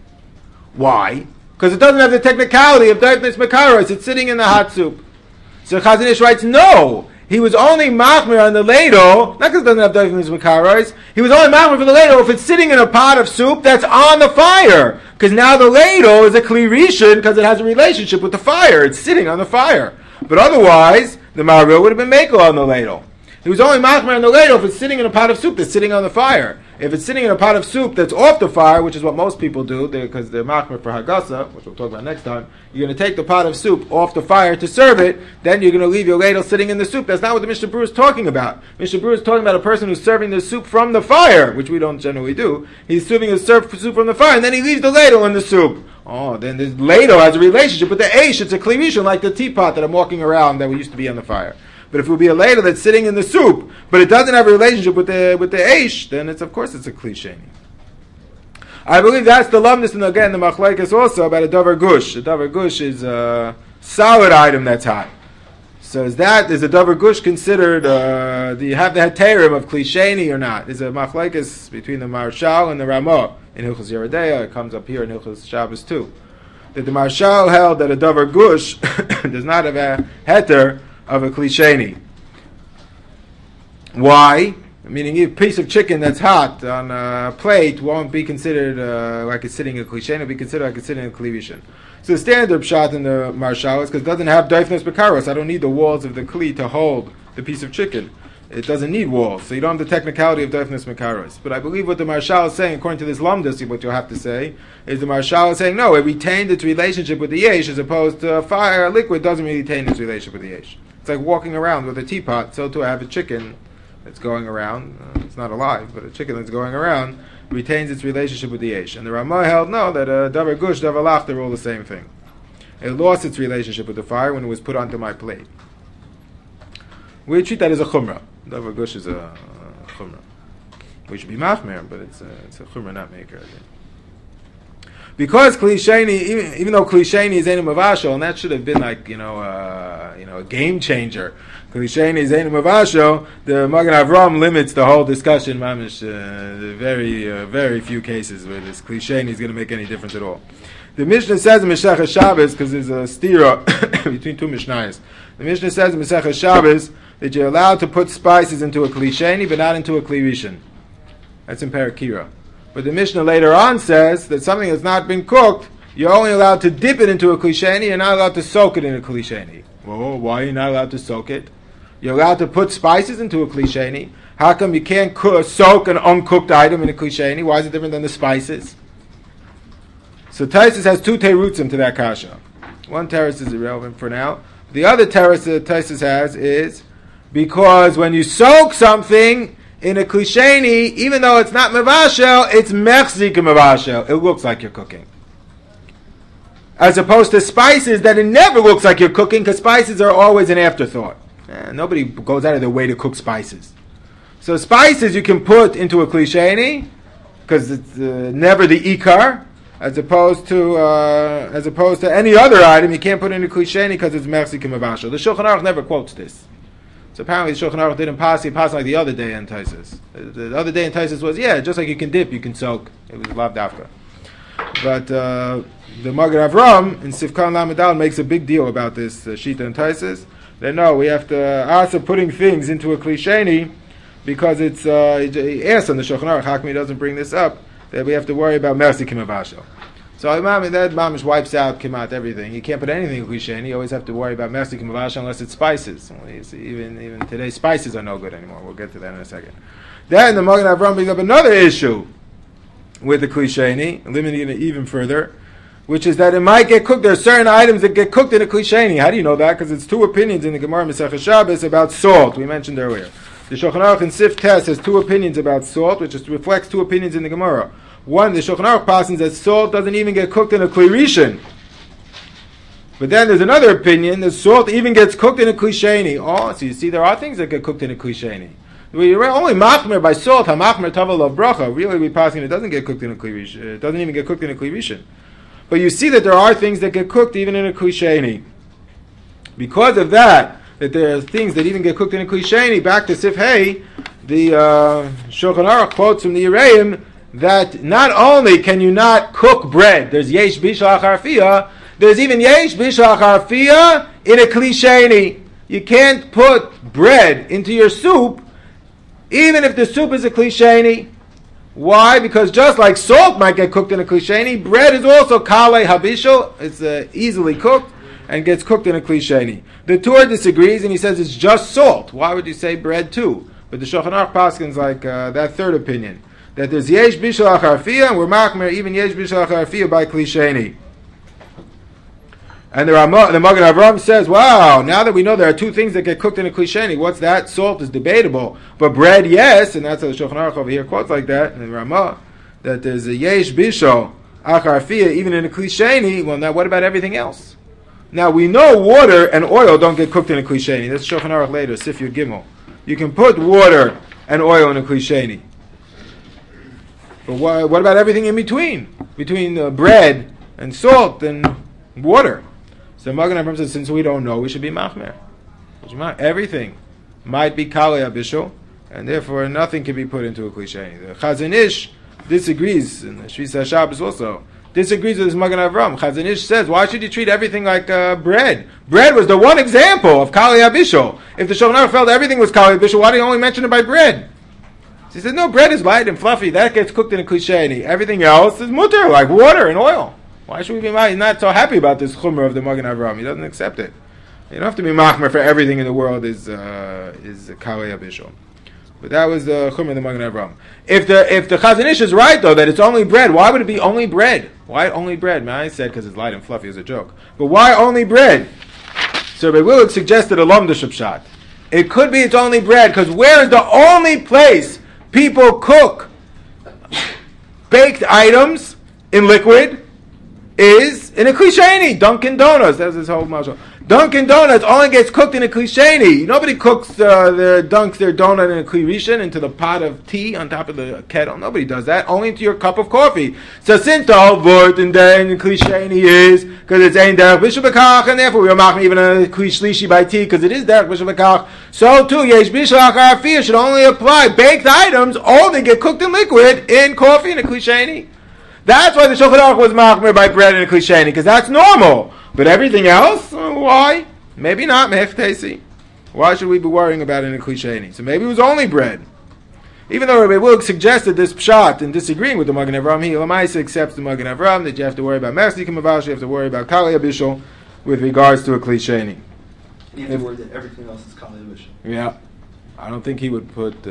Why? Because it doesn't have the technicality of daifnos mekaros. It's sitting in the hot soup. So Chazon Ish writes, no, he was only machmer on the ladle, not because it doesn't have daifnos mekaros. He was only machmer for the ladle if it's sitting in a pot of soup that's on the fire. Because now the ladle is a kli rishon because it has a relationship with the fire. It's sitting on the fire. But otherwise, the Maril would have been mekel on the ladle. He was only machmer on the ladle if it's sitting in a pot of soup that's sitting on the fire. If it's sitting in a pot of soup that's off the fire, which is what most people do, because they're machmer for Hagasa, which we'll talk about next time, you're going to take the pot of soup off the fire to serve it, then you're going to leave your ladle sitting in the soup. That's not what the Mishnah Berurah is talking about. Mishnah Berurah is talking about a person who's serving the soup from the fire, which we don't generally do. He's serving the soup from the fire, and then he leaves the ladle in the soup. Oh, then the ladle has a relationship with the eish. It's a kli rishon, like the teapot that I'm walking around that we used to be on the fire. But if it would be a ladle that's sitting in the soup, but it doesn't have a relationship with the eish, then it's a kli sheni. I believe that's the lumdus, and again the machlokes also about a davar gush. A davar gush is a solid item that's hot. So is a davar gush considered? Do you have the heterim of kli sheni or not? Is a machlokes between the Marshal and the Ramah in Hilchos Yeridea. It comes up here in Hilchos Shabbos too. That the Marshal held that a davar gush does not have a heter of a kli sheni. Why? Meaning a piece of chicken that's hot on a plate won't be considered like it's sitting in a kli sheini, it'll be considered like it's sitting in a kli rishon. So the standard pshat in the marshal is because it doesn't have doifnus bekaros. I don't need the walls of the kli to hold the piece of chicken. It doesn't need walls, so you don't have the technicality of doifnus bekaros. But I believe what the marshal is saying, according to this lamdas, what you'll have to say, is the marshal is saying, no, it retained its relationship with the yesh, as opposed to fire, a liquid doesn't retain its relationship with the yesh. It's like walking around with a teapot, so to have a chicken that's going around, it's not alive, but a chicken that's going around, retains its relationship with the yesh. And the Ramah held no, that davar gush, davar lach, they're all the same thing. It lost its relationship with the fire when it was put onto my plate. We treat that as a chumrah. Davar gush is a chumrah. We should be machmer, but it's a chumrah, not maker. Because kli sheini, even though kli sheini is einu mavashel, and that should have been like a game changer. Kli sheini is einu mavashel. The Magen Avram limits the whole discussion. Mamish, very few cases where this kli sheini is going to make any difference at all. The Mishnah says in Masechah Shabbos, because there's a stira between two Mishnayos. The Mishnah says in Masechah Shabbos that you're allowed to put spices into a kli sheini, but not into a kli rishon. That's in Parakira. But the Mishnah later on says that something that's not been cooked, you're only allowed to dip it into a kli sheini, you're not allowed to soak it in a kli sheini. Well, why are you not allowed to soak it? You're allowed to put spices into a kli sheini. How come you can't soak an uncooked item in a kli sheini? Why is it different than the spices? So Taisus has two terutzim to that kasha. One teretz is irrelevant for now. The other teretz that Taisus has is because when you soak something in a kli sheini, even though it's not mevashel, it's mechzik mevashel. It looks like you're cooking. As opposed to spices that it never looks like you're cooking, because spices are always an afterthought. Nobody goes out of their way to cook spices. So spices you can put into a kli sheini, because it's never the ikar, as opposed to any other item you can't put in a kli sheini because it's mechzik mevashel. The Shulchan Aruch never quotes this. So apparently the Shulchan Aruch didn't pass like the other day in Taisus. The other day in Taisus was, just like you can dip, you can soak. It was lav dafka. But the Magen Avram in Sifkan Lamedal makes a big deal about this Shita and Taisus. They know we have to ask putting things into a kli sheini because it's, he asks on the Shulchan Aruch, how come he doesn't bring this up, that we have to worry about mercy kimavashel. So that mamish wipes out kimat everything. You can't put anything in kli sheini. You always have to worry about mercy kimavashel unless it's spices. Even today, spices are no good anymore. We'll get to that in a second. Then the Magen Avram brings up another issue with the kli sheini, limiting it even further, which is that it might get cooked. There are certain items that get cooked in a kli sheini. How do you know that? Because it's two opinions in the Gemara Masechah Shabbos about salt. We mentioned earlier. The Shulchan Aruch in Sif Tes has two opinions about salt, which reflects two opinions in the Gemara. One, the Shulchan Aruch passes that salt doesn't even get cooked in a kli rishon. But then there's another opinion that salt even gets cooked in a kli sheini. Oh, so you see there are things that get cooked in a kli sheini. We're only machmer by salt, ha-machmer tavel of bracha. Really, we passing it doesn't get cooked in a kli rishon. It doesn't even get cooked in a kli rishon. But you see that there are things that get cooked even in a kli sheini. Because of that there are things that even get cooked in a kli sheini, back to Sif Hey, the Shulchan Aruch quotes from the Yereim that not only can you not cook bread, there's yesh bishal harfiyah, there's even yesh bishal harfiyah in a kli sheini. You can't put bread into your soup, even if the soup is a kli sheini. Why? Because just like salt might get cooked in a kli sheini, bread is also kalei habishal. It's easily cooked and gets cooked in a kli sheini. The Torah disagrees and he says it's just salt. Why would you say bread too? But the Shulchan Aruch paskins like that third opinion, that there's yesh bishal harfiyah, and we're machmer even yesh bishal harfiyah by kli sheini. And the Magen Avram says, wow, now that we know there are two things that get cooked in a kli sheini, what's that? Salt is debatable, but bread, yes, and that's how the Shulchan Aruch over here quotes like that, and the Ramah, that there's a yesh bishal harfiyah even in a kli sheini. Well, now what about everything else? Now we know water and oil don't get cooked in a kli sheini. That's Shulchan Aruch later, Sif Yud Gimel. You can put water and oil in a kli sheini. But what about everything in between? Between bread and salt and water. So Magen Avram says, since we don't know, we should be machmer. Everything might be kalei habishul, and therefore nothing can be put into a kli sheini. The Chazon Ish disagrees, and the Shvisa Shabbos also, disagrees with this Magen Avram. Chazon Ish says, why should you treat everything like bread? Bread was the one example of Kali Abishol. If the Shulchan Aruch felt everything was Kali Abishol, why do you only mention it by bread? So he said, no, bread is light and fluffy. That gets cooked in a klisheni. Everything else is mutter, like water and oil. Why should we be He's not so happy about this chumrah of the Magen Avram. He doesn't accept it. You don't have to be machmer for everything in the world is Kali Abishol. But that was the chumrah of the Magen Avram. If the Chazon Ish is right, though, that it's only bread, why would it be only bread? Why only bread? Man, I said because it's light and fluffy as a joke. But why only bread? So Rabbi Willig suggested a Lomda Shapshat. It could be it's only bread, because where is the only place people cook baked items in liquid is in a klisheni, Dunkin' Donuts. That's his whole mashal. Dunkin' Donuts only gets cooked in a klisheni. Nobody dunks their donut in a kli rishon into the pot of tea on top of the kettle. Nobody does that. Only into your cup of coffee. So since the whole word in the klisheni is because it's ein derech bishul b'kach, and therefore we are making even a kli shlishi by tea because it is derech bishul b'kach. So too yesh bishul achar afiyah should only apply. Baked items only get cooked in liquid in coffee in a klisheni. That's why the Shulchan Aruch was machmer by bread in a klisheni, because that's normal. But everything else, why? Maybe not. Mechtesi. Why should we be worrying about it in a klisheni? So maybe it was only bread. Even though Rabbi Wilg suggested this pshat and disagreeing with the Magen Avram, he Lamaisa accepts the Magen Avram that you have to worry about Mechzikim Avash, you have to worry about Kali Abishol with regards to a klisheni. You have to worry that everything else is Kali Abishol. Yeah, I don't think he would put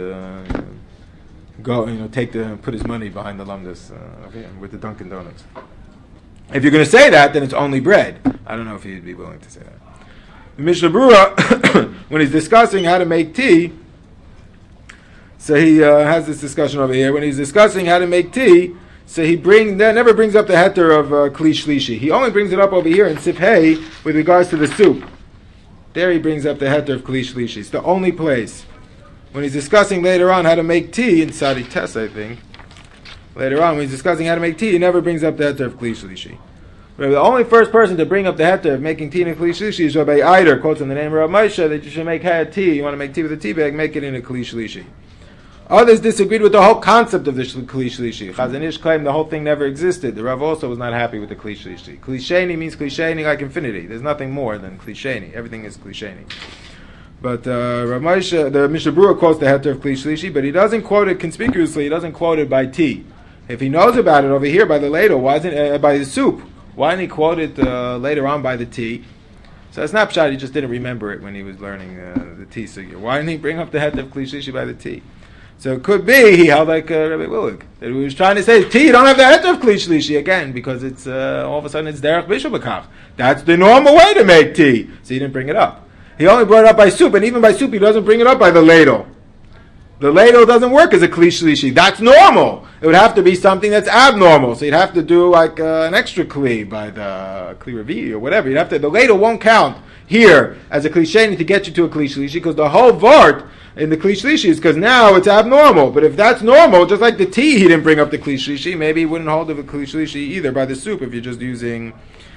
put his money behind the lumdus with the Dunkin' Donuts. If you're going to say that, then it's only bread. I don't know if he'd be willing to say that. The Mishnah Berurah, when he's discussing how to make tea, so he has this discussion over here. When he's discussing how to make tea, so he never brings up the heter of kli shlishi. He only brings it up over here in Sif Hey with regards to the soup. There he brings up the heter of kli shlishi. It's the only place. When he's discussing later on how to make tea in Sadi Tes, I think. Later on, when he's discussing how to make tea, he never brings up the heter of kli shlishi. The only first person to bring up the heter of making tea in a kli shlishi is Rabbi Eider, quotes in the name of Rav Moshe, that you should make tea. You want to make tea with a tea bag, make it in a kli shlishi. Others disagreed with the whole concept of the kli shlishi. Chazon Ish claimed the whole thing never existed. The Rav also was not happy with the kli shlishi. Klisheni means klisheni like infinity. There's nothing more than klisheni. Everything is klisheni. But Rav Moshe, the Mishnah Berurah quotes the heter of kli shlishi, but he doesn't quote it conspicuously. He doesn't quote it by tea. If he knows about it over here by the ladle, why isn't by the soup? Why didn't he quote it later on by the tea? So it's not pshat. He just didn't remember it when he was learning the tea sugya. Why didn't he bring up the heter of kli shlishi by the tea? So it could be he held like Rabbi Willig, that he was trying to say tea. You don't have the heter of kli shlishi again because it's all of a sudden it's derech bishul b'kach. That's the normal way to make tea. So he didn't bring it up. He only brought it up by soup, and even by soup he doesn't bring it up by the ladle. The ladle doesn't work as a kli shlishi. That's normal. It would have to be something that's abnormal. So you'd have to do like an extra kli by the kli revi or whatever. You'd have to. The ladle won't count here as a klisheni to get you to a kli shlishi because the whole vart in the kli shlishi is because now it's abnormal. But if that's normal, just like the tea, he didn't bring up the kli shlishi. Maybe he wouldn't hold of a kli shlishi either by the soup if you're just losing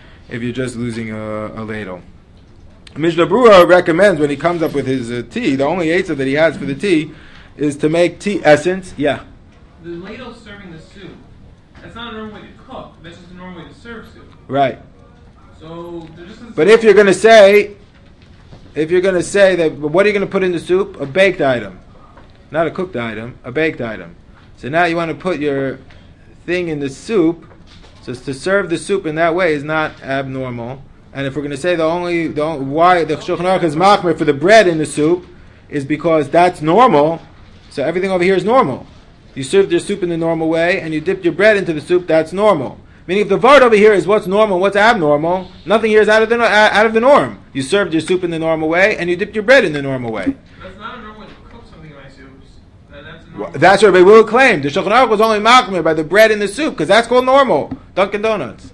a ladle. Mishnah Berurah recommends when he comes up with his tea, the only eitzah that he has for the tea is to make tea essence. Yeah. The ladle serving the soup, that's not a normal way to cook. That's just a normal way to serve soup. Right. So there just but if you're going to say that, what are you going to put in the soup? A baked item, not a cooked item, a baked item. So now you want to put your thing in the soup. So to serve the soup in that way is not abnormal. And if we're going to say why the Shulchan Aruch is machmer for the bread in the soup is because that's normal. So everything over here is normal. You served your soup in the normal way, and you dipped your bread into the soup. That's normal. Meaning, if the vart over here is what's normal, what's abnormal, nothing here is out of the norm. You served your soup in the normal way, and you dipped your bread in the normal way. That's not a normal way to cook something in my soups. That's what Rabbi Will claimed. The Shulchan Aruch was only machmer by the bread in the soup because that's called normal. Dunkin' Donuts.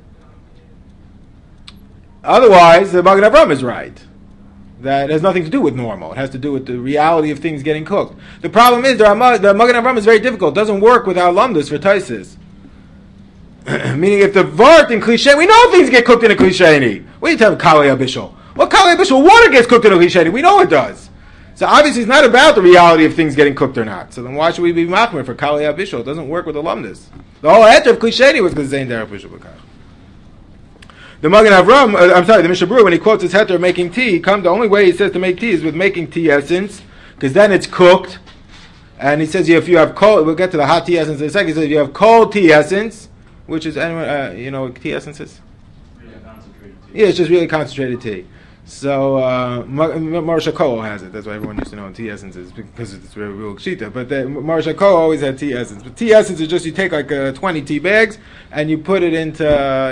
Otherwise, the Magen Avram is right. That has nothing to do with normal. It has to do with the reality of things getting cooked. The problem is, the Magen Avram is very difficult. It doesn't work with our lumdus for taisis. Meaning, if the vart in klisheni, we know things get cooked in a klisheni. What are you telling Kali Abishol? Well, Kali Abishol, water gets cooked in a klisheni. We know it does. So obviously, it's not about the reality of things getting cooked or not. So then why should we be machmer for Kali Abishol? It doesn't work with the lumdus. The whole heter of Klisheni was because Zayn Derech Bishul B'kach. The Magen Avram, the Mishnah Berurah, when he quotes his heter making tea, the only way he says to make tea is with making tea essence, because then it's cooked. And he says if you have cold, we'll get to the hot tea essence in a second. He says if you have cold tea essence, which is anyone, you know what tea essence is? Really concentrated tea. Yeah, it's just really concentrated tea. So Marsha Kohl has it. That's why everyone used to know what tea essence is, because it's real shita. But Marsha Kohl always had tea essence. But tea essence is just you take like 20 tea bags and you put it into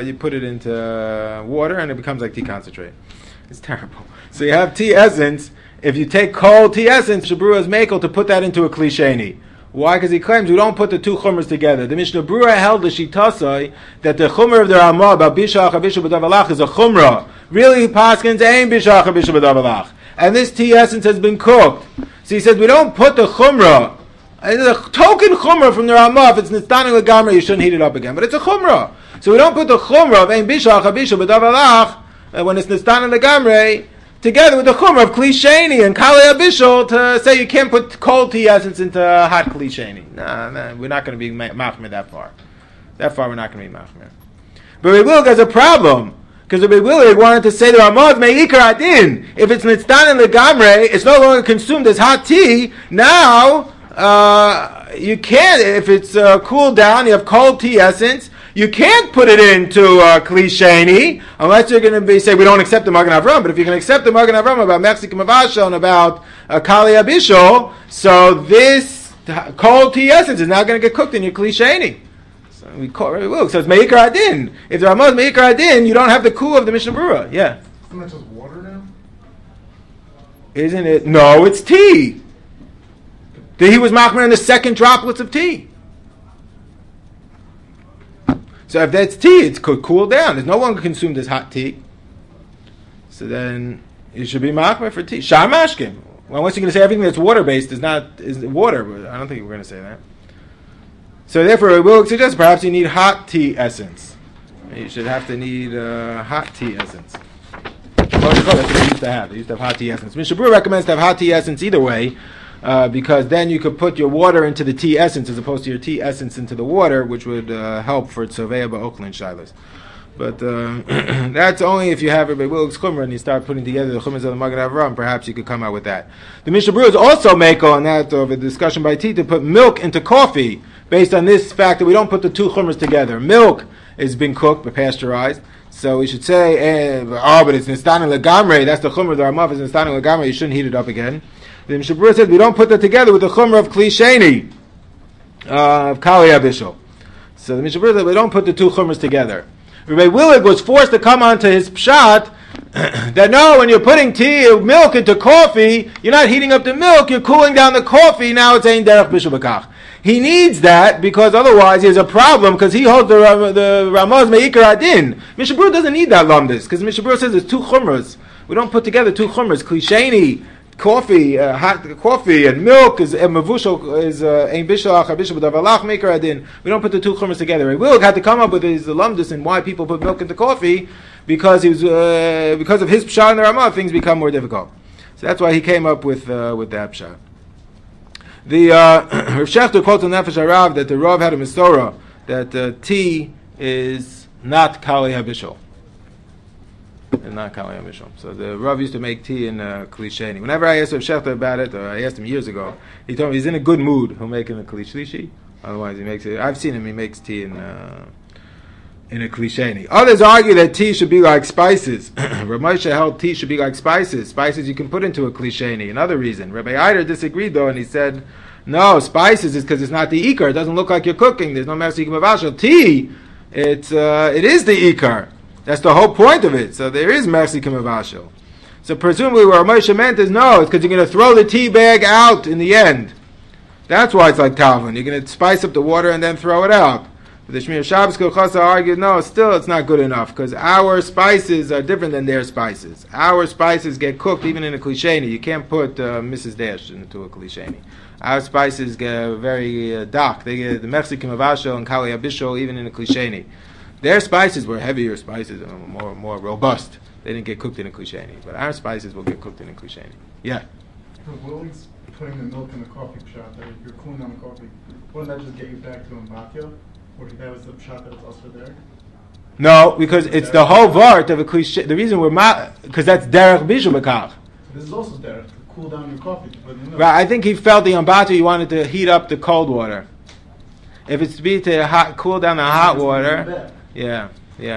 water and it becomes like tea concentrate. It's terrible. So you have tea essence. If you take cold tea essence, Shabruah is makel to put that into a klisheni. Why? Because he claims we don't put the two chumras together. The Mishnah Berurah held the shitasai that the chumra of the Ramah about bishach habishu b'davalach is a chumra. Really, paskins ain't bishach habishu b'davalach, and this tea essence has been cooked. So he says we don't put the chumra. It's a token chumra from the Ramah. If it's nitztaning legamra, you shouldn't heat it up again. But it's a chumra, so we don't put the chumra of ein bishach habishu b'davalach when it's nitztaning legamra together with the chumrah of Kli Sheni and Kalei Abishol to say you can't put cold tea essence into hot Kli Sheni. Nah, we're not going to be machmir that far. That far we're not going to be machmir. But Reb Willig has a problem, because Reb Willig wanted to say the Ramaz me'ikar adin. If it's nitzdan and legamre, it's no longer consumed as hot tea. Now, you can't, if it's cooled down, you have cold tea essence, you can't put it into Kli Sheni unless you're going to say we don't accept the Magen Avram. But if you can accept the Magen Avram about Mexican Mavashel and about Kali Abishol, so this cold tea essence is now going to get cooked in your Kli Sheni. So we call it Wilk. So it's Meikar Adin. If the Ramah is Meikar Adin, you don't have the coup of the Mishnah Berurah. Yeah. Isn't that just water now? Isn't it? No, it's tea. He was machmir in the second droplets of tea. So if that's tea, it could cool down. It's no longer consumed as hot tea. So then you should be machmir for tea. Shar mashkim. Well, unless you're going to say everything that's water based is water, but I don't think we're going to say that. So therefore, we will suggest perhaps you need hot tea essence. You should have to need hot tea essence. That's what they used to have. They used to have hot tea essence. Mishnah Berurah recommends to have hot tea essence either way. Because then you could put your water into the tea essence as opposed to your tea essence into the water, which would help for Tzovea Ba'oklin Shilas. But that's only if you have Rebbe Willig's Chumrah and you start putting together the Chumras of the Magen Avram, perhaps you could come out with that. The Mishnah Berurah is also makel on that of a discussion by Tea to put milk into coffee based on this fact that we don't put the two Chumras together. Milk has been cooked but pasteurized. So we should say, but it's Nistanin Legamre, that's the Chumrah of the Ramah, is Nistanin Legamre, you shouldn't heat it up again. The Mishnah Berurah says we don't put that together with the chumrah of Kli Sheni, of Kali Abishol. So the Mishnah Berurah says we don't put the two chumras together. Rebbe Willig was forced to come onto his pshat that no, when you're putting milk into coffee, you're not heating up the milk, you're cooling down the coffee, now it's ein derech bishul b'kach. He needs that because otherwise he has a problem because he holds the Ramaz me'ikar adin. Mishnah Berurah doesn't need that lumdis because Mishnah Berurah says there's two chumras. We don't put together two chumras, Kli Sheni, coffee, hot coffee and milk is mavushal is ein bishal achabishal b'davalach meikar adin. We don't put the two chumras together. Willig had to come up with his lumdus and why people put milk into coffee because he was because of his pshat in the Ramah, things become more difficult. So that's why he came up with that pshat. The Rav Shechter quotes on Nefesh HaRav that the Rav had a mistorah that tea is not Kali Habishal. And not Kali Habishal. So the Rav used to make tea in Kli Sheni. Whenever I asked Rav Shechter about it, or I asked him years ago, he told me he's in a good mood. He'll make it in a Kli Shlishi. Otherwise, he makes it. I've seen him. He makes tea in a Kli Sheni. Others argue that tea should be like spices. Rav Moshe held tea should be like spices. Spices you can put into a Kli Sheni. Another reason. Rabbi Eider disagreed though, and he said, no, spices is because it's not the ikar. It doesn't look like you're cooking. There's no Mexican Mavashal. Tea, it is the ikar. That's the whole point of it. So there is Mexican Mavashal. So presumably what Moshe meant is no, it's because you're going to throw the tea bag out in the end. That's why it's like Talmud. You're going to spice up the water and then throw it out. But the Shmir Shabbos Kilchasa argued, no, still it's not good enough because our spices are different than their spices. Our spices get cooked even in a Kli Sheni. You can't put Mrs. Dash into a Kli Sheni. Our spices get very dark. They get the Mexican Mavashal and Kali Abishol even in a Kli Sheni. Their spices were heavier spices and more robust. They didn't get cooked in a Kli Sheni. But our spices will get cooked in a Kli Sheni. Yeah? For Willie's putting the milk in the coffee shop, that you're cooling down the coffee, wouldn't that just get you back to Mbakya? Or that was the shot that was also there? No, because it's the whole vart of a cliche. The reason because that's derech bishul bekach. This is also there to cool down your coffee to put in the milk. Right, I think he felt the ambatu. He wanted to heat up the cold water. If it's to be to cool down the hot water, yeah.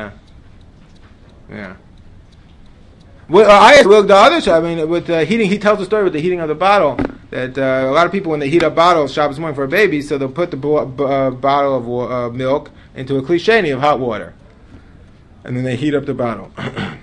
Well, I asked Will the other side. I mean, with heating, he tells the story with the heating of the bottle. That a lot of people, when they heat up bottles Shabbos morning for a baby, so they'll put the bottle of milk into a klisheni of hot water, and then they heat up the bottle.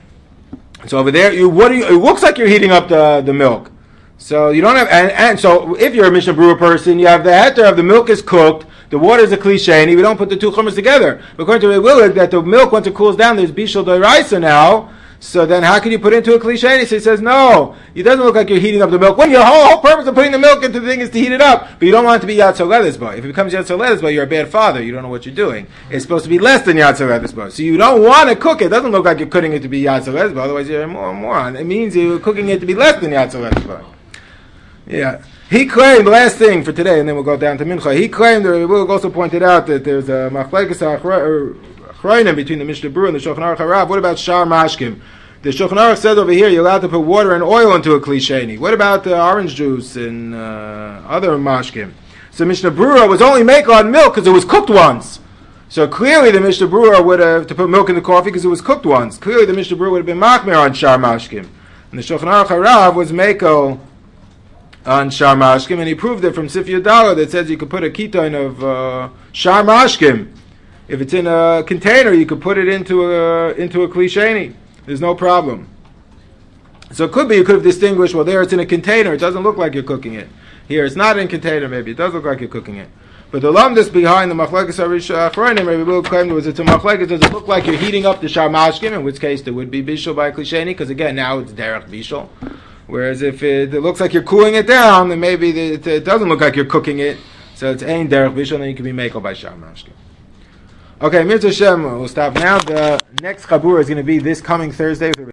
So over there, it looks like you're heating up the milk. So you don't have, and so if you're a Mishnah Brewer person, you have the heter of the milk is cooked, the water is a klisheni. We don't put the two chumras together. According to Reb Willig, that the milk, once it cools down, there's bishul doiraisa now. So then how can you put it into a klisheni? So he says, no, it doesn't look like you're heating up the milk. When your whole purpose of putting the milk into the thing is to heat it up, but you don't want it to be Yatso Ledesbo. If it becomes Yatso Ledesbo, you're a bad father. You don't know what you're doing. It's supposed to be less than Yatso Ledesbo. So you don't want to cook it. It doesn't look like you're cooking it to be Yatso Ledesbo, otherwise you're a moron. It means you're cooking it to be less than Yatso Ledesbo. Yeah. He claimed, the last thing for today, and then we'll go down to Mincha, he claimed, or Will also pointed out, that there's a machlekes achronim between the Mishnah Berurah and the Shulchan Aruch Harav. What about Shar Mashkim? The Shulchan Aruch says over here you're allowed to put water and oil into a klisheni. What about orange juice and other mashkim? So Mishnah Berurah was only make on milk because it was cooked once. So clearly the Mishnah Berurah would have to put milk in the coffee because it was cooked once. Clearly the Mishnah Berurah would have been machmir on Shar Mashkim. And the Shulchan Aruch Harav was meko on Shar Mashkim, and he proved it from Sif Yudala that says you could put a keton of Shar Mashkim. If it's in a container, you could put it into a klisheni. There's no problem. So it could be you could have distinguished, well, there it's in a container. It doesn't look like you're cooking it. Here it's not in a container, maybe. It does look like you're cooking it. But the lamdas behind the machlekes achronim, maybe we'll claim was it's a machlekes. Does it look like you're heating up the shar mashkim? In which case there would be bishul by klisheni, because again now it's derech bishul. Whereas if it looks like you're cooling it down, then maybe it doesn't look like you're cooking it. So it's ain't derech bishul, then you can be mekel by shar mashkim. Okay, Mitzvah Hashem, we'll stop now. The next chabur is going to be this coming Thursday.